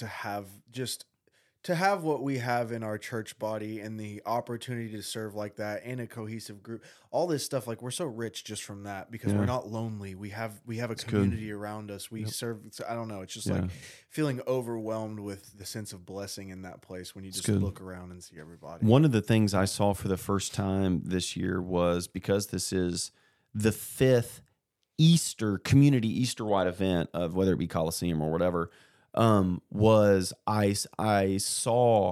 to have what we have in our church body and the opportunity to serve like that in a cohesive group. All this stuff, like we're so rich just from that, because we're not lonely. We have a community around us. We serve. I don't know. It's just like feeling overwhelmed with the sense of blessing in that place when you just look around and see everybody. One of the things I saw for the first time this year was, because this is the 5th community Easter-wide event of whether it be Coliseum or whatever, was I saw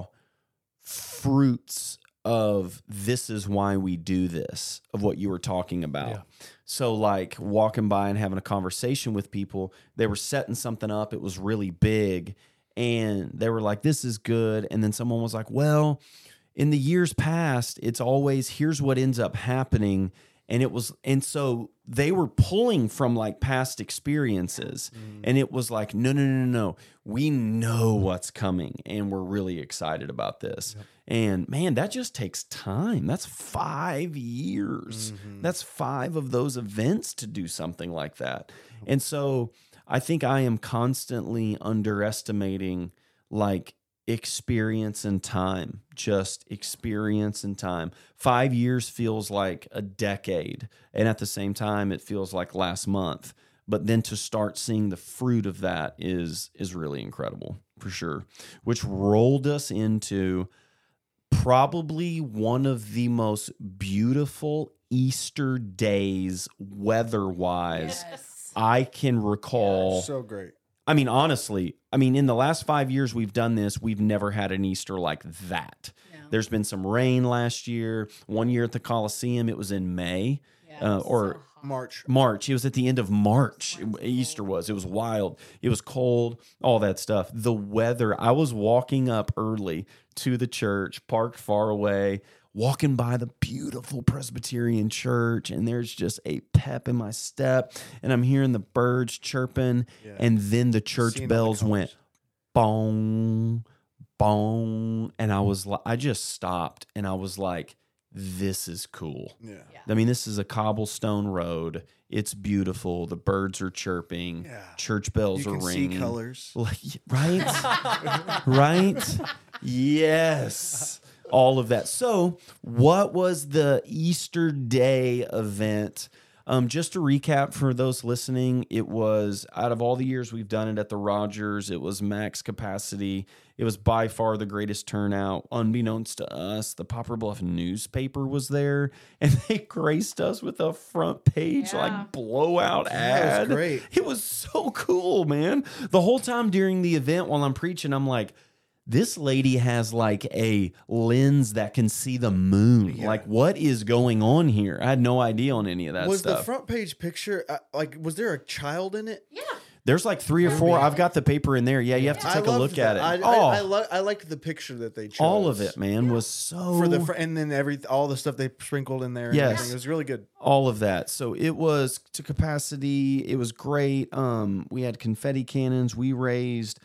fruits of this is why we do this, of what you were talking about. Yeah. So like walking by and having a conversation with people, they were setting something up. It was really big and they were like, this is good. And then someone was like, well, in the years past, it's always, here's what ends up happening. And so they were pulling from like past experiences, and it was like, no. We know what's coming and we're really excited about this. Yep. And man, that just takes time. That's 5 years. That's 5 of those events to do something like that. And so I think I am constantly underestimating like experience and time, just experience and time. 5 years feels like a decade. And at the same time, it feels like last month. But then to start seeing the fruit of that is really incredible, for sure. Which rolled us into probably one of the most beautiful Easter days, weather-wise, I can recall. So great. I mean, honestly, in the last 5 years we've done this, we've never had an Easter like that. No. There's been some rain last year. One year at the Coliseum, it was in May. Yeah, or so hot. March. It was at the end of March. Easter was. It was wild. It was cold, all that stuff. The weather, I was walking up early to the church, parked far away, walking by the beautiful Presbyterian church, and there's just a pep in my step, and I'm hearing the birds chirping, and then the church bells went bong, bong, and I just stopped, and I was like, this is cool. Yeah. I mean, this is a cobblestone road. It's beautiful. The birds are chirping. Yeah. Church bells You are can ringing. see colors. Like, right? Right? Yes. All of that. So, what was the Easter Day event? Just to recap for those listening, it was, out of all the years we've done it at the Rogers, it was max capacity. It was by far the greatest turnout. Unbeknownst to us, the Poplar Bluff newspaper was there, and they graced us with a front page like blowout ad. That was great. It was so cool, man. The whole time during the event while I'm preaching, I'm like, this lady has like a lens that can see the moon. Yeah. Like, what is going on here? I had no idea on any of that Was stuff. the front page picture was there a child in it? Yeah. There's like 3 or 4. I've got the paper in there. Yeah, you have to take a look at it. I liked the picture that they chose. All of it, man, was so for the and then all the stuff they sprinkled in there. And Yes. everything. It was really good. all of that. So it was to capacity. It was great. We had confetti cannons. We raised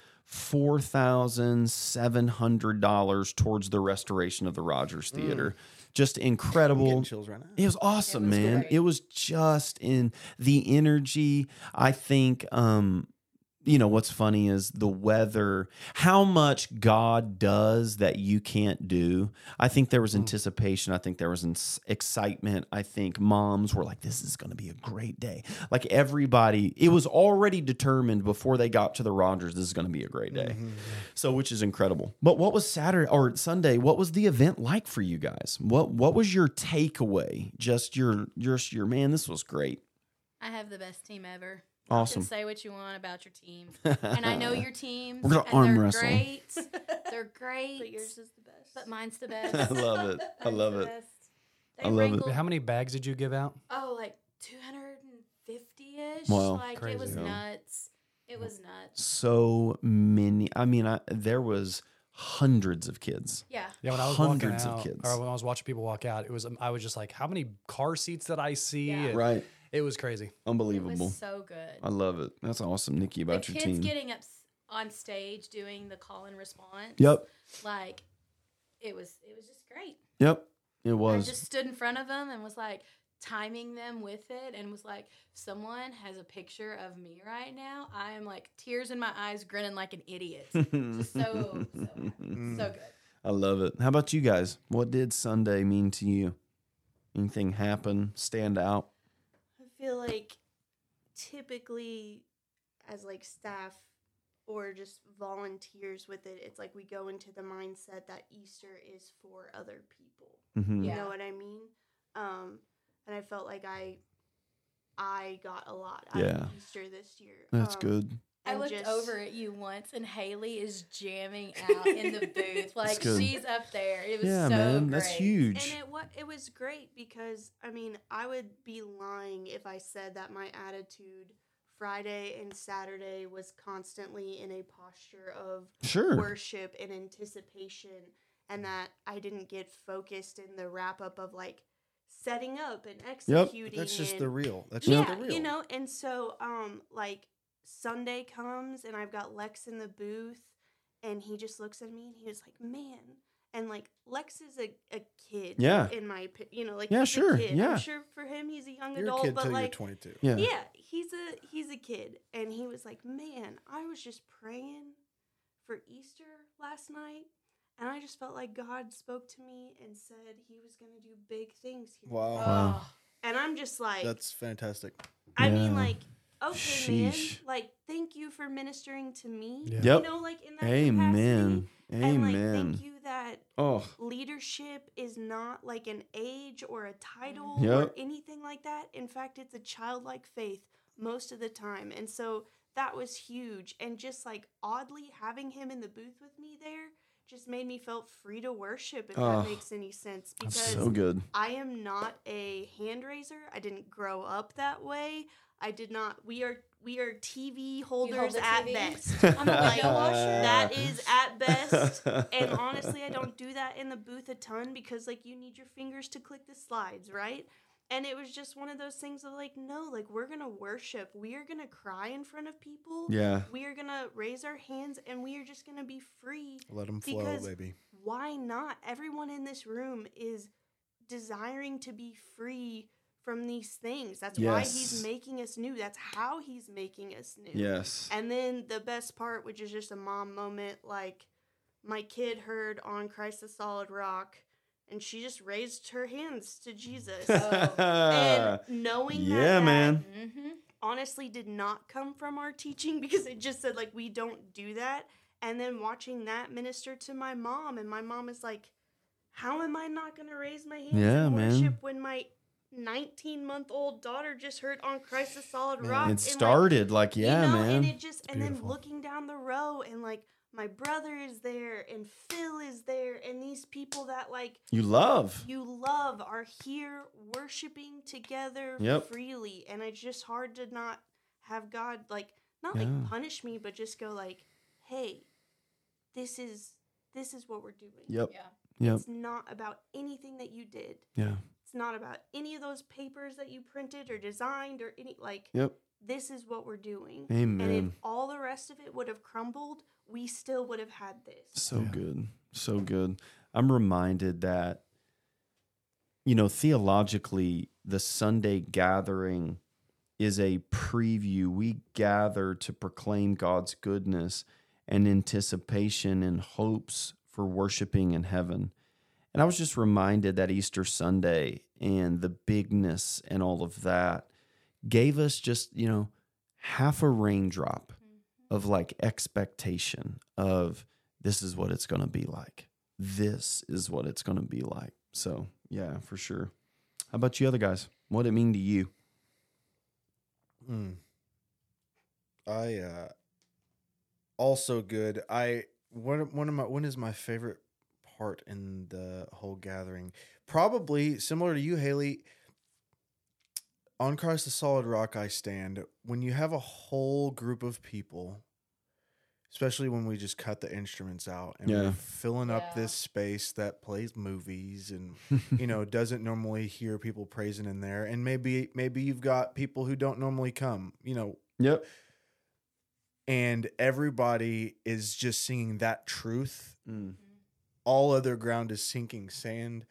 $4,700 towards the restoration of the Rogers Theater. Just I'm incredible. getting chills right now. It was awesome, It was man. great. It was just in the energy. I think, what's funny is the weather, how much God does that you can't do. I think there was anticipation. I think there was excitement. I think moms were like, this is going to be a great day. Like everybody, it was already determined before they got to the Rogers, this is going to be a great day. So, which is incredible. But what was Saturday or Sunday? What was the event like for you guys? What was your takeaway? Just your man, this was great. I have the best team ever. Awesome. You can say what you want about your team, and I know your teams. We're gonna and arm they're wrestle. Great. They're great. But yours is the best. But mine's the best. I love it. I Mine's love the it. best. They I love it. wrangled- How many bags did you give out? Oh, like 250-ish. Wow. Like Crazy. it was Yeah. nuts. It was nuts. So many. I mean, there was hundreds of kids. Yeah. Yeah, when I was Hundreds walking of out, kids. or when I was watching people walk out, I was just like, how many car seats did I see? Yeah. And Right. It was crazy. It Unbelievable. was so good. I love it. That's awesome, Nikki, The about your kids team. getting up on stage doing the call and response. Yep. Like it was just great. Yep. It I was. just stood in front of them and was like timing them with it and was like, someone has a picture of me right now. I am like tears in my eyes, grinning like an idiot. Just so happy. So good. I love it. How about you guys? What did Sunday mean to you? Anything happen? Stand out? I feel like typically as like staff or just volunteers with it, it's like we go into the mindset that Easter is for other people. Mm-hmm. You Yeah. know what I mean? And I felt like I got a lot out Yeah. of Easter this year. That's good. I and looked just- over at you once, and Haley is jamming out in the booth. Like, good. she's up there. It was Yeah, so man. great. That's huge. And it was great because I mean I would be lying if I said that my attitude Friday and Saturday was constantly in a posture of Sure. worship and anticipation, and that I didn't get focused in the wrap up of like setting up and executing. That's just and, the real. That's yeah, just the real. you know. And so like Sunday comes and I've got Lex in the booth, and he just looks at me and he was like, man. And like Lex is a kid, Yeah. in my like Yeah, he's sure, a kid. yeah. I'm sure for him he's a young You're adult, a kid but till like you're 22. Yeah. yeah, he's a kid, and he was like, man, I was just praying for Easter last night, and I just felt like God spoke to me and said He was gonna do big things here. Wow. Wow. Oh, And I'm just like, That's fantastic. I mean, Yeah. like, okay, man, Sheesh. like, thank you for ministering to me. Yeah. Yep. You know, like in that Amen. capacity. And like, Amen. thank you that Oh, leadership is not like an age or a title Yep. or anything like that. In fact, it's a childlike faith most of the time. And so that was huge. And just like oddly having him in the booth with me there just made me feel free to worship, if that makes any sense. Because so good. I am not a hand raiser. I didn't grow up that way. I did not. We are TV holders at best. I'm a window washer. That is at best. And honestly, I don't do that in the booth a ton because like you need your fingers to click the slides, right? And it was just one of those things of like, no, like we're going to worship. We are going to cry in front of people. Yeah. We are going to raise our hands and we are just going to be free. Let them flow, baby. Why not? Everyone in this room is desiring to be free from these things. That's why he's making us new. That's how he's making us new. Yes. And then the best part, which is just a mom moment, like my kid heard On Christ the Solid Rock, and she just raised her hands to Jesus. And knowing that man. honestly did not come from our teaching, because it just said, like, we don't do that. And then watching that minister to my mom, and my mom is like, how am I not going to raise my hands in worship when my 19-month-old daughter just heard On Christ the Solid Rock? It started like, man. And it just, and then looking down the row, and like, my brother is there, and Phil is there, and these people that like you love are here worshiping together freely, and it's just hard to not have God like not like punish me, but just go like, hey, this is what we're doing. It's not about anything that you did. It's not about any of those papers that you printed or designed or any like. This is what we're doing. Amen. And if all the rest of it would have crumbled, we still would have had this. So good. So good. I'm reminded that, you know, theologically, the Sunday gathering is a preview. We gather to proclaim God's goodness and anticipation and hopes for worshiping in heaven. And I was just reminded that Easter Sunday and the bigness and all of that gave us just, you know, half a raindrop of like expectation of this is what it's going to be like. This is what it's going to be like. So, yeah, for sure. How about you other guys? What did it mean to you? Also good. When is my favorite part in the whole gathering? Probably similar to you, Haley. On Christ the Solid Rock I stand. When you have a whole group of people, especially when we just cut the instruments out and we're filling up this space that plays movies and you know doesn't normally hear people praising in there, and maybe you've got people who don't normally come, you know. And everybody is just singing that truth. All other ground is sinking sand.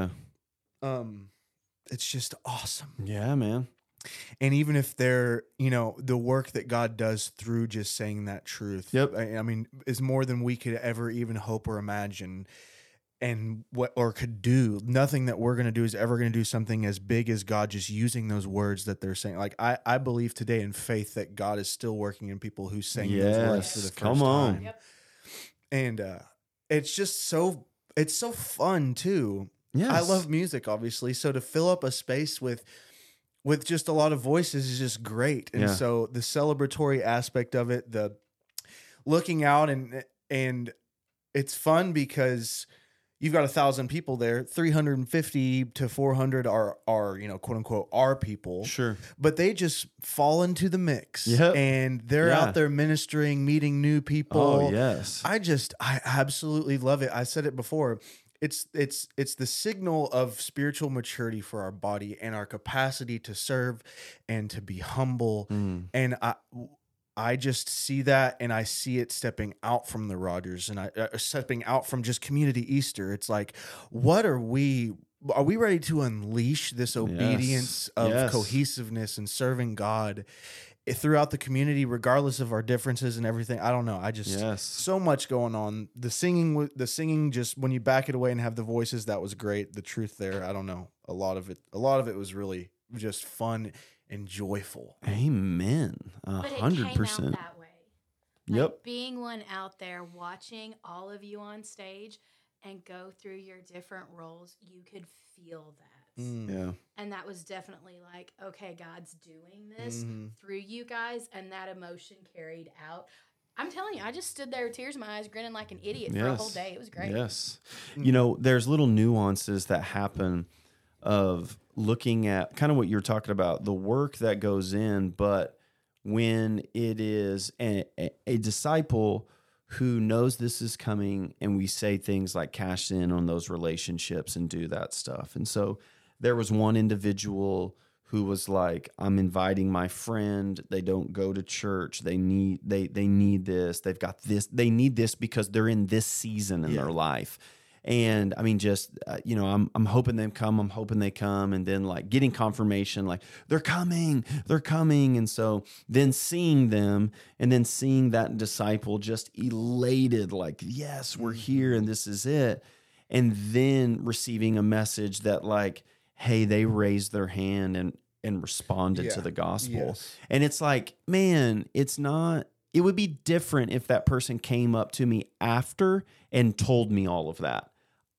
It's just awesome. Yeah, man. And even if they're, you know, the work that God does through just saying that truth, I mean, is more than we could ever even hope or imagine, and could do. Nothing that we're going to do is ever going to do something as big as God just using those words that they're saying. Like I believe today in faith that God is still working in people who sing those words for the first time. And it's just it's so fun too. I love music, obviously. So to fill up a space with just a lot of voices is just great. And so the celebratory aspect of it, the looking out, and it's fun because you've got 1,000 people there. 350 to 400 are you know, quote unquote, our people. Sure. But they just fall into the mix. And they're out there ministering, meeting new people. Oh, yes. I absolutely love it. I said it before. It's the signal of spiritual maturity for our body and our capacity to serve and to be humble. And I just see that, and I see it stepping out from the Rogers, and stepping out from just Community Easter. It's like, are we ready to unleash this obedience of cohesiveness and serving God throughout the community, regardless of our differences and everything? I don't know. I just so much going on. The singing, just when you back it away and have the voices, that was great. The truth there, I don't know. A lot of it was really just fun and joyful. Amen. 100%. But it came out that way. Like being one out there watching all of you on stage and go through your different roles, you could feel that. Yeah. And that was definitely like, okay, God's doing this through you guys. And that emotion carried out. I'm telling you, I just stood there with tears in my eyes, grinning like an idiot for a whole day. It was great. Yes. You know, there's little nuances that happen of looking at kind of what you're talking about, the work that goes in, but when it is a disciple who knows this is coming, and we say things like cash in on those relationships and do that stuff. And so there was one individual who was like, I'm inviting my friend. They don't go to church. They need this. They've got this. They need this because they're in this season in their life. And I mean, just, I'm hoping they come. I'm hoping they come. And then like getting confirmation, like they're coming. And so then seeing them and then seeing that disciple just elated, like, yes, we're here and this is it. And then receiving a message that like, hey, they raised their hand and responded to the gospel. Yes. And it's like, man, it would be different if that person came up to me after and told me all of that.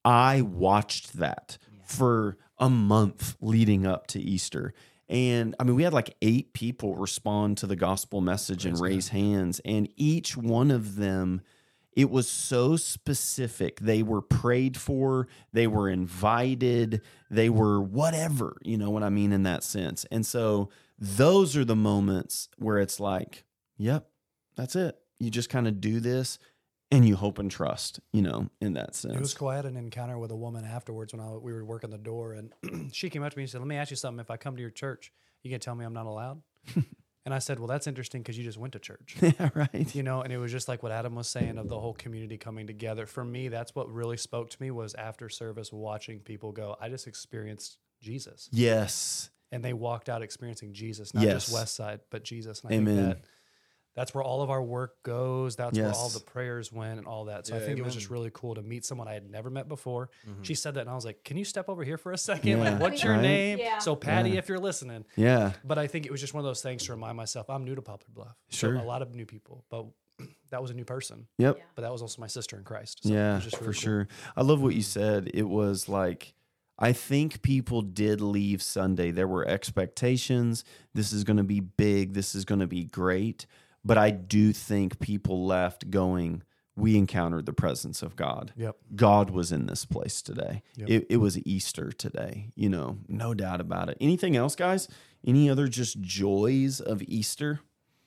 I watched that for a month leading up to Easter. And I mean, we had like 8 people respond to the gospel message and raise hands. And each one of them, it was so specific. They were prayed for, they were invited, they were whatever, you know what I mean, in that sense. And so those are the moments where it's like, yep, that's it. You just kind of do this and you hope and trust, in that sense. It was quite an encounter with a woman afterwards when we were working the door, and she came up to me and said, let me ask you something. If I come to your church, you can tell me I'm not allowed? And I said, well, that's interesting because you just went to church. Yeah, right. And it was just like what Adam was saying of the whole community coming together. For me, that's what really spoke to me was after service watching people go, I just experienced Jesus. Yes. And they walked out experiencing Jesus, not just Westside, but Jesus. And I Amen. think that's where all of our work goes. That's where all the prayers went and all that. So I think it was just really cool to meet someone I had never met before. Mm-hmm. She said that, and I was like, can you step over here for a second? Yeah. Like, what's your name? Yeah. So Patty, if you're listening. Yeah. But I think it was just one of those things to remind myself, I'm new to Poplar Bluff. Sure. So a lot of new people, but that was a new person. Yep. Yeah. But that was also my sister in Christ. So it Yeah, was just really for cool. sure. I love what you said. It was like, I think people did leave Sunday. There were expectations. This is going to be big. This is going to be great. But I do think people left going, we encountered the presence of God. Yep. God was in this place today. Yep. It was Easter today, no doubt about it. Anything else, guys? Any other just joys of Easter?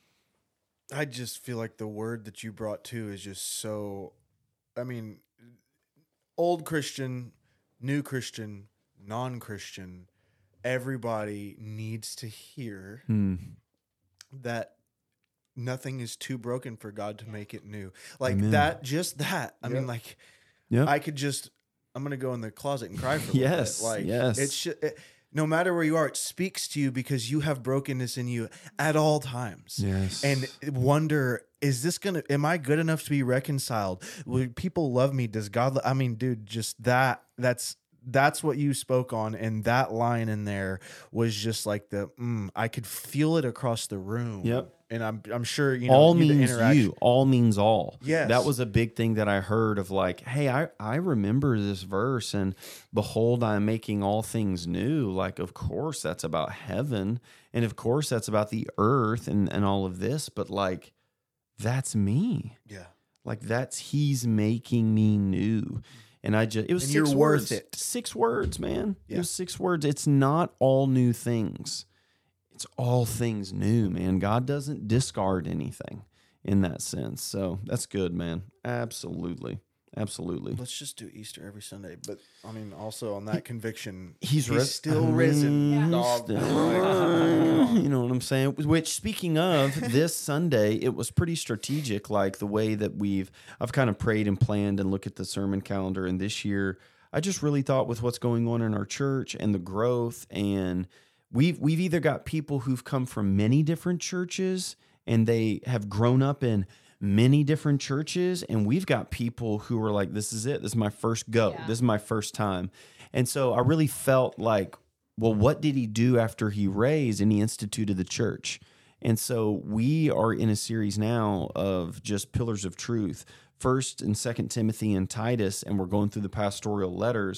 I just feel like the word that you brought too is just so, I mean, old Christian, new Christian, non-Christian, everybody needs to hear that nothing is too broken for God to make it new. Like Amen. that. I mean, like, I could just, I'm going to go in the closet and cry for a little bit. Like, it's no matter where you are, it speaks to you because you have brokenness in you at all times. Yes. And wonder, am I good enough to be reconciled? Will people love me? Does God, I mean, dude, just that's what you spoke on. And that line in there was just like I could feel it across the room. Yep. And I'm sure, all means you. All means all. Yes. That was a big thing that I heard of like, hey, I remember this verse and behold, I'm making all things new. Like, of course, that's about heaven. And of course, that's about the earth and all of this. But like, that's me. Yeah. Like he's making me new. And it was 6 you're words. worth it. 6 words, man. Yeah. It was 6 words. It's not all new things. It's all things new, man. God doesn't discard anything in that sense. So that's good, man. Absolutely. Absolutely. Let's just do Easter every Sunday. But I mean, also on that conviction, He's still risen. Dog. You know what I'm saying? Which, speaking of this Sunday, it was pretty strategic, like the way that I've kind of prayed and planned and looked at the sermon calendar. And this year, I just really thought with what's going on in our church and the growth, and we've either got people who've come from many different churches and they have grown up in many different churches, and we've got people who are like, this is it. This is my first go. Yeah. This is my first time. And so I really felt like, well, what did he do after he raised and he instituted the church? And so we are in a series now of just pillars of truth, 1st and 2nd Timothy and Titus, and we're going through the pastoral letters.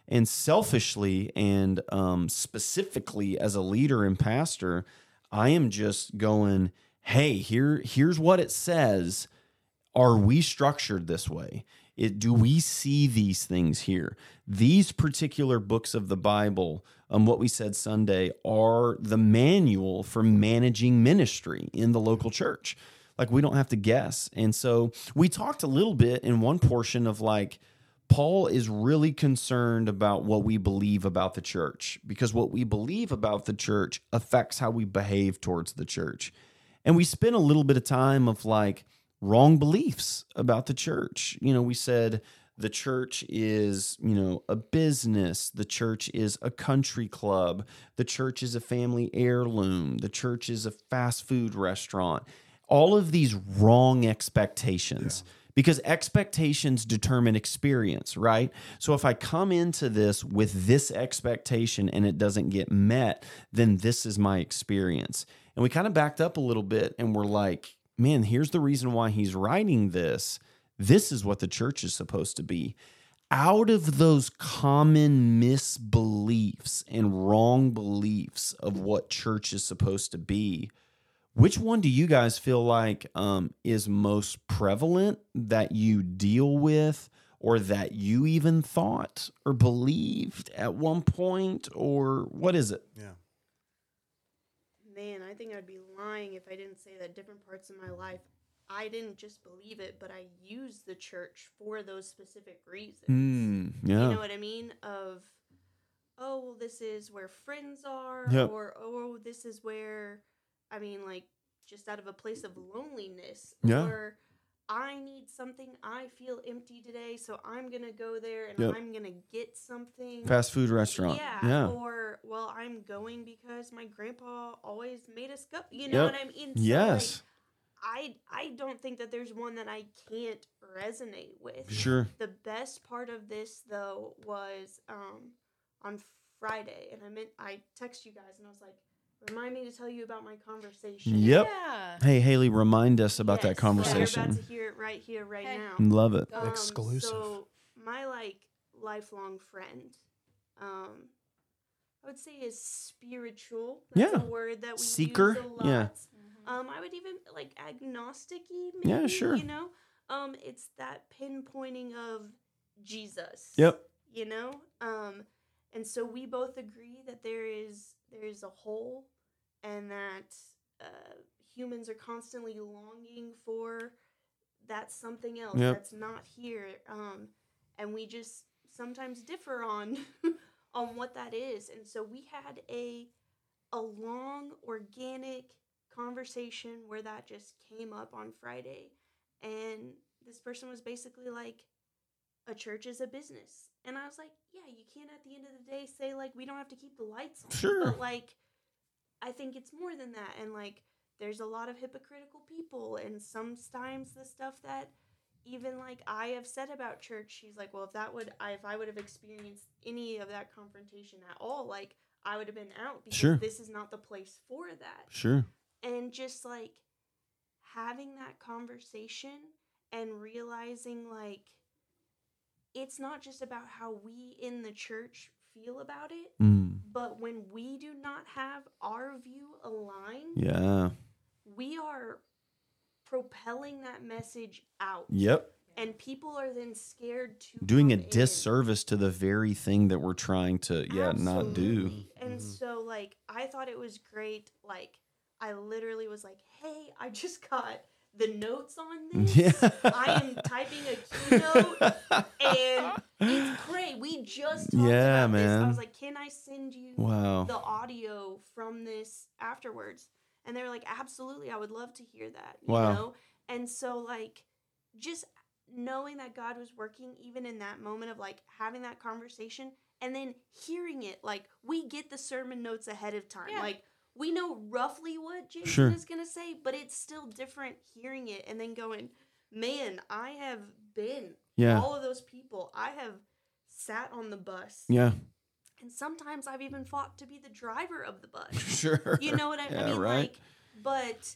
And selfishly and specifically as a leader and pastor, I am just going, hey, here's what it says. Are we structured this way? Do we see these things here? These particular books of the Bible, what we said Sunday, are the manual for managing ministry in the local church. Like, we don't have to guess. And so we talked a little bit in one portion of like, Paul is really concerned about what we believe about the church, because what we believe about the church affects how we behave towards the church. And we spent a little bit of time of like wrong beliefs about the church. You know, we said the church is, you know, a business. The church is a country club. The church is a family heirloom. The church is a fast food restaurant. All of these wrong expectations. Yeah. Because expectations determine experience, right? So if I come into this with this expectation and it doesn't get met, then this is my experience. And we kind of backed up a little bit and we're like, man, here's the reason why he's writing this. This is what the church is supposed to be. Out of those common misbeliefs and wrong beliefs of what church is supposed to be, which one do you guys feel like is most prevalent that you deal with, or that you even thought or believed at one point, or what is it? Yeah. Man, I think I'd be lying if I didn't say that different parts of my life, I didn't just believe it, but I used the church for those specific reasons. Yeah. You know what I mean? Of, oh, well, this is where friends are, yep. Or, oh, this is where... I mean, like, just out of a place of loneliness. Yeah. Or I need something. I feel empty today, so I'm going to go there and yep. I'm going to get something. Fast food restaurant. Yeah. Or, well, I'm going because my grandpa always made us go. You know yep. what I mean? So, yes. Like, I don't think that there's one that I can't resonate with. Sure. The best part of this, though, was on Friday. And I texted you guys and I was like, remind me to tell you about my conversation. Yep. Yeah. Hey, Haley, remind us about that conversation. You're about to hear it right here, right now. Love it. Exclusive. So my lifelong friend, I would say is spiritual. That's a word that we Seeker. use a lot. Yeah. I would even agnostic-y, maybe. Yeah, sure. You know, it's that pinpointing of Jesus. Yep. You know, and so we both agree that there is a hole, and that humans are constantly longing for that something else that's not here, and we just sometimes differ on on what that is. And so we had a long organic conversation where that just came up on Friday, and this person was basically like, a church is a business. And I was like, yeah, you can't at the end of the day say, like, we don't have to keep the lights on. Sure. But, like, I think it's more than that. And, like, there's a lot of hypocritical people. And sometimes the stuff that even, like, I have said about church, she's like, well, if I would have experienced any of that confrontation at all, like, I would have been out. Because this is not the place for that. Sure. And just, like, having that conversation and realizing, like, it's not just about how we in the church feel about it, but when we do not have our view aligned, we are propelling that message out. Yep. And people are then scared to doing a disservice to the very thing that we're trying to not do. And so, like, I thought it was great. Like, I literally was like, hey, I just got the notes on this. Yeah. I am typing a keynote, and it's great. We just talked about this. I was like, can I send you the audio from this afterwards? And they were like, absolutely, I would love to hear that. You know? And so, like, just knowing that God was working even in that moment of, like, having that conversation and then hearing it. Like, we get the sermon notes ahead of time. Yeah. Like, we know roughly what Jason is going to say, but it's still different hearing it and then going, man, I have been all of those people. I have sat on the bus. Yeah. And sometimes I've even fought to be the driver of the bus. Sure. You know what I mean? Right. Like, but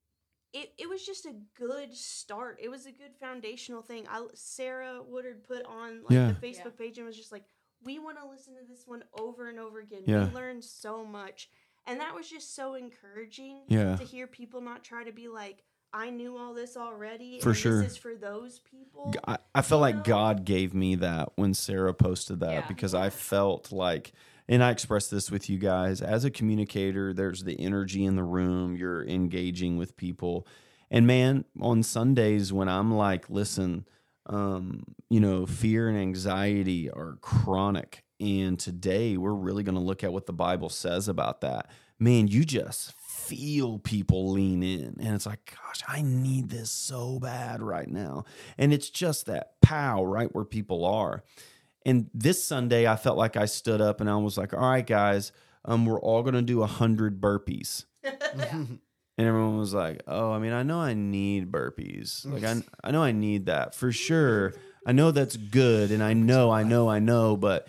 it was just a good start. It was a good foundational thing. Sarah Woodard put on the Facebook page and was just like, we want to listen to this one over and over again. Yeah. We learned so much. And that was just so encouraging Yeah. to hear people not try to be like, I knew all this already. For and sure. This is for those people. I felt like know? God gave me that when Sarah posted that, Yeah. because I felt like, and I expressed this with you guys, as a communicator, there's the energy in the room, you're engaging with people. And man, on Sundays when I'm like, listen, fear and anxiety are chronic. And today we're really going to look at what the Bible says about that. Man, you just feel people lean in. And it's like, gosh, I need this so bad right now. And it's just that pow right where people are. And this Sunday, I felt like I stood up and I was like, all right, guys, we're all going to do 100 burpees. And everyone was like, oh, I mean, I know I need burpees. Like, I know I need that for sure. I know that's good. And I know, but,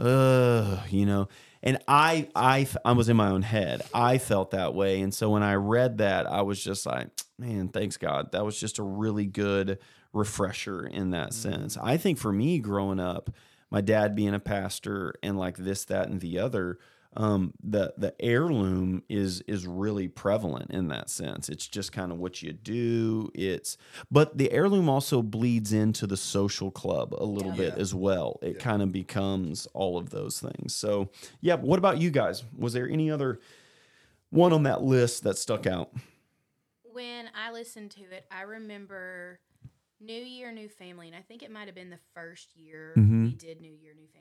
and I was in my own head. I felt that way. And so when I read that, I was just like, man, thanks God. That was just a really good refresher in that sense. I think for me growing up, my dad being a pastor and like this, that, and the other, the heirloom is really prevalent in that sense. It's just kind of what you do. But the heirloom also bleeds into the social club a little bit as well. It kind of becomes all of those things. So yeah, what about you guys? Was there any other one on that list that stuck out? When I listened to it, I remember New Year, New Family, and I think it might have been the first year we did New Year, New Family.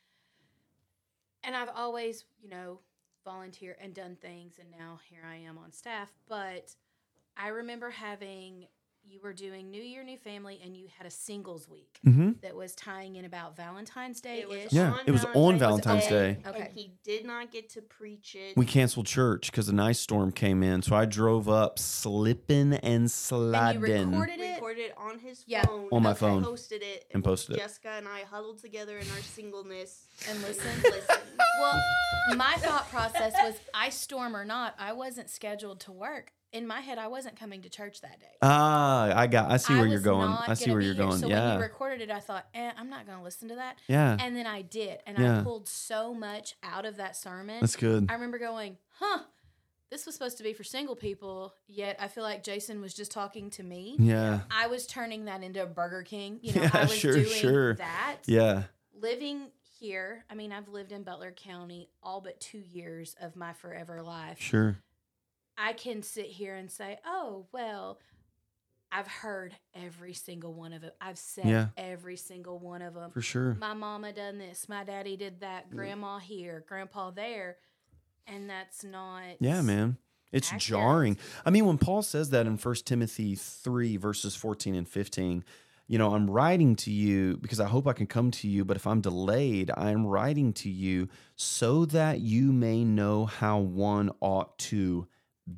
And I've always, volunteered and done things, and now here I am on staff. But I remember you were doing New Year, New Family, and you had a singles week that was tying in about Valentine's Day-ish. It was on Valentine's Day. Okay. And he did not get to preach it. We canceled church because an ice storm came in. So I drove up slipping and sliding. And you recorded Recorded on his Yeah. phone. On my phone. Posted it. And posted it. Jessica and I huddled together in our singleness. And listen. Listen. Well, my thought process was, ice storm or not, I wasn't scheduled to work. In my head, I wasn't coming to church that day. I see where you're was going. not I see gonna where be you're here. going. So Yeah. when you recorded it, I thought, I'm not going to listen to that. Yeah. And then I did. And Yeah. I pulled so much out of that sermon. That's good. I remember going, this was supposed to be for single people, yet I feel like Jason was just talking to me. Yeah. I was turning that into Burger King. Yeah, I was doing sure. that. Yeah. Living here, I mean, I've lived in Butler County all but 2 years of my forever life. Sure. I can sit here and say, oh, well, I've heard every single one of them. I've said every single one of them. For sure. My mama done this. My daddy did that. Grandma here. Grandpa there. And that's not... Yeah, man. It's accurate. jarring. I mean, when Paul says that in 1 Timothy 3, verses 14 and 15, I'm writing to you because I hope I can come to you, but if I'm delayed, I am writing to you so that you may know how one ought to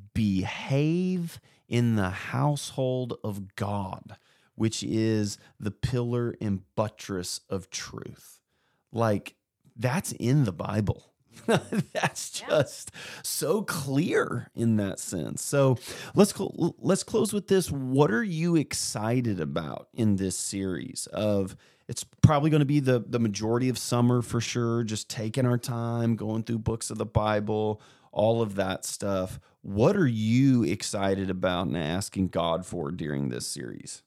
behave in the household of God, which is the pillar and buttress of truth. Like, that's in the Bible. That's just so clear in that sense. So let's close with this. What are you excited about in this series? It's probably going to be the majority of summer for sure, just taking our time, going through books of the Bible, all of that stuff. What are you excited about and asking God for during this series?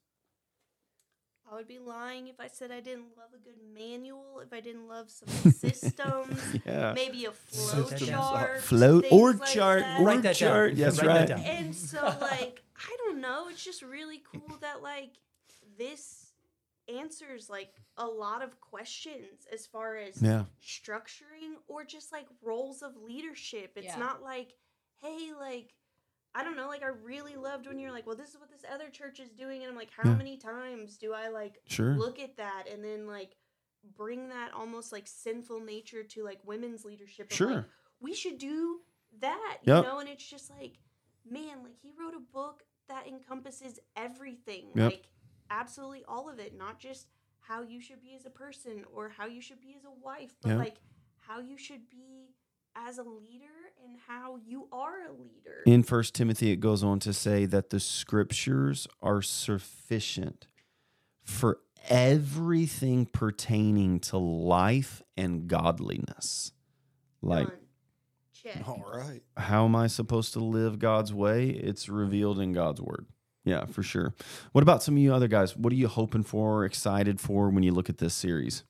I would be lying if I said I didn't love a good manual, if I didn't love some systems, maybe a flow chart. Float things or like chart. that. Write that down. Chart. That's Write right. that down. And so, I don't know. It's just really cool that, this answers, a lot of questions as far as structuring or just, roles of leadership. It's not like, hey, I don't know, I really loved when you're like, well, this is what this other church is doing. And I'm like, how many times do I, look at that and then, bring that almost, sinful nature to, women's leadership. Of, we should do that, you know? And it's just man, he wrote a book that encompasses everything. Absolutely all of it. Not just how you should be as a person or how you should be as a wife, but, how you should be as a leader and how you are a leader. In 1 Timothy, it goes on to say that the scriptures are sufficient for everything pertaining to life and godliness. Like, Done. Check. All right. how am I supposed to live God's way? It's revealed in God's word. Yeah, for sure. What about some of you other guys? What are you hoping for, excited for when you look at this series?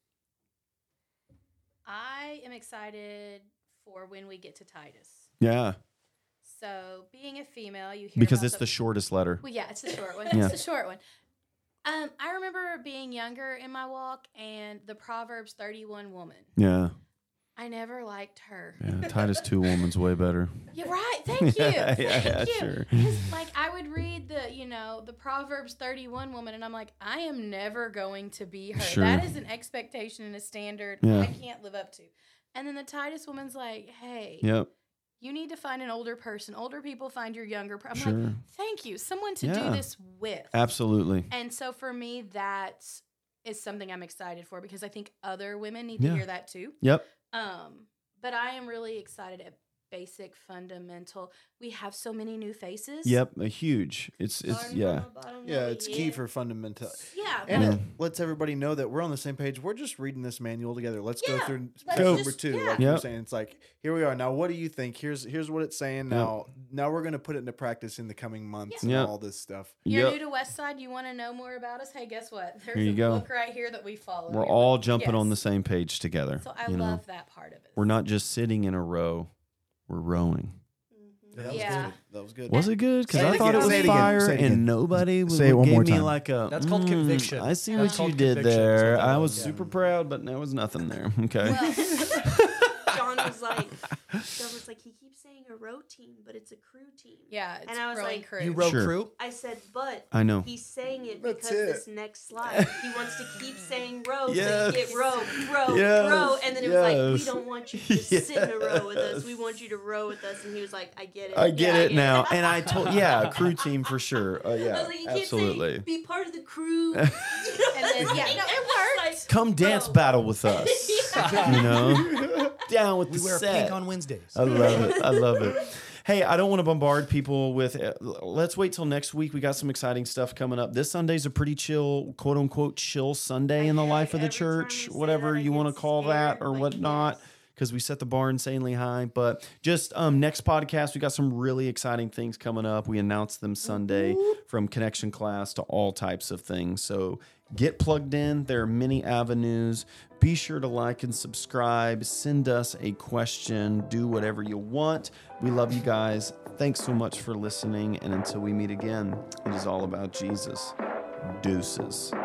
I am excited for when we get to Titus. Yeah, So, being a female, you hear because about it's the shortest letter. Well, yeah, it's the short one. Yeah. It's the short one. I remember being younger in my walk, and the Proverbs 31 woman. Yeah, I never liked her. yeah. Titus 2 woman's way better. You're right. Thank you. Yeah, Thank you. sure. 'Cause, like, I would read the Proverbs 31 woman, and I'm like, I am never going to be her. Sure. That is an expectation and a standard Yeah. I can't live up to. And then the Titus woman's like, hey, Yep. you need to find an older person. Older people find your younger person. I'm Sure. like, thank you. Someone to Yeah. do this with. Absolutely. And so for me, that is something I'm excited for because I think other women need to Yeah. hear that too. Yep. But I am really excited at basic, fundamental. We have so many new faces. Yep. A huge. It's yeah. Yeah, it's key for fundamental. Yeah. And but- it lets everybody know that we're on the same page. We're just reading this manual together. Let's go Yeah, through let's page just- number 2. yeah. Like you're Yep. saying, it's like, here we are. Now, what do you think? Here's what it's saying. Now we're going to put it into practice in the coming months and Yep. all this stuff. You're Yep. new to Westside. You want to know more about us? Hey, guess what? There's Here you a go. book right here that we follow. We're Here. all jumping Yes. on the same page together. So I you know? love that part of it. We're not just sitting in a row. We're rowing. That was Yeah. good. That was good. Was it good? Because Say I it thought again. it was Say it again. fire, Say it again. and nobody Say it one gave more me time. like a. That's called conviction. I see That's what called you did conviction. there. That's what I that was was. super proud, but there was nothing there. Okay. John was like, he keeps saying a row team, but it's a crew team. Yeah. It's And I was rowing like- crew. You wrote Sure. crew? I said, but I know. he's saying it That's because it. this next slide, he wants to keep saying row, so Yes. you get row, Yes. row, and then it was like, we Yes. don't want you to just sit in a row with us. We Yes. want you to row with us. And he was like, I get it. I get Yeah, it now, and I told a crew team for sure. I Yeah, was like, you can't absolutely. say be part of the crew. And then, yeah, no, it worked. Like, Come dance row. battle with us. You know, down with We the wear set. pink on Wednesdays. I love it. I love it. Hey, I don't want to bombard people with. Let's wait till next week. We got some exciting stuff coming up. This Sunday's a pretty chill, quote unquote, chill Sunday in the life of the Every time church, you say whatever that, I you want to get call that scared, or like, whatnot. yes. Because we set the bar insanely high. But just next podcast, we got some really exciting things coming up. We announced them Sunday, from connection class to all types of things. So get plugged in. There are many avenues. Be sure to like and subscribe. Send us a question. Do whatever you want. We love you guys. Thanks so much for listening. And until we meet again, it is all about Jesus. Deuces.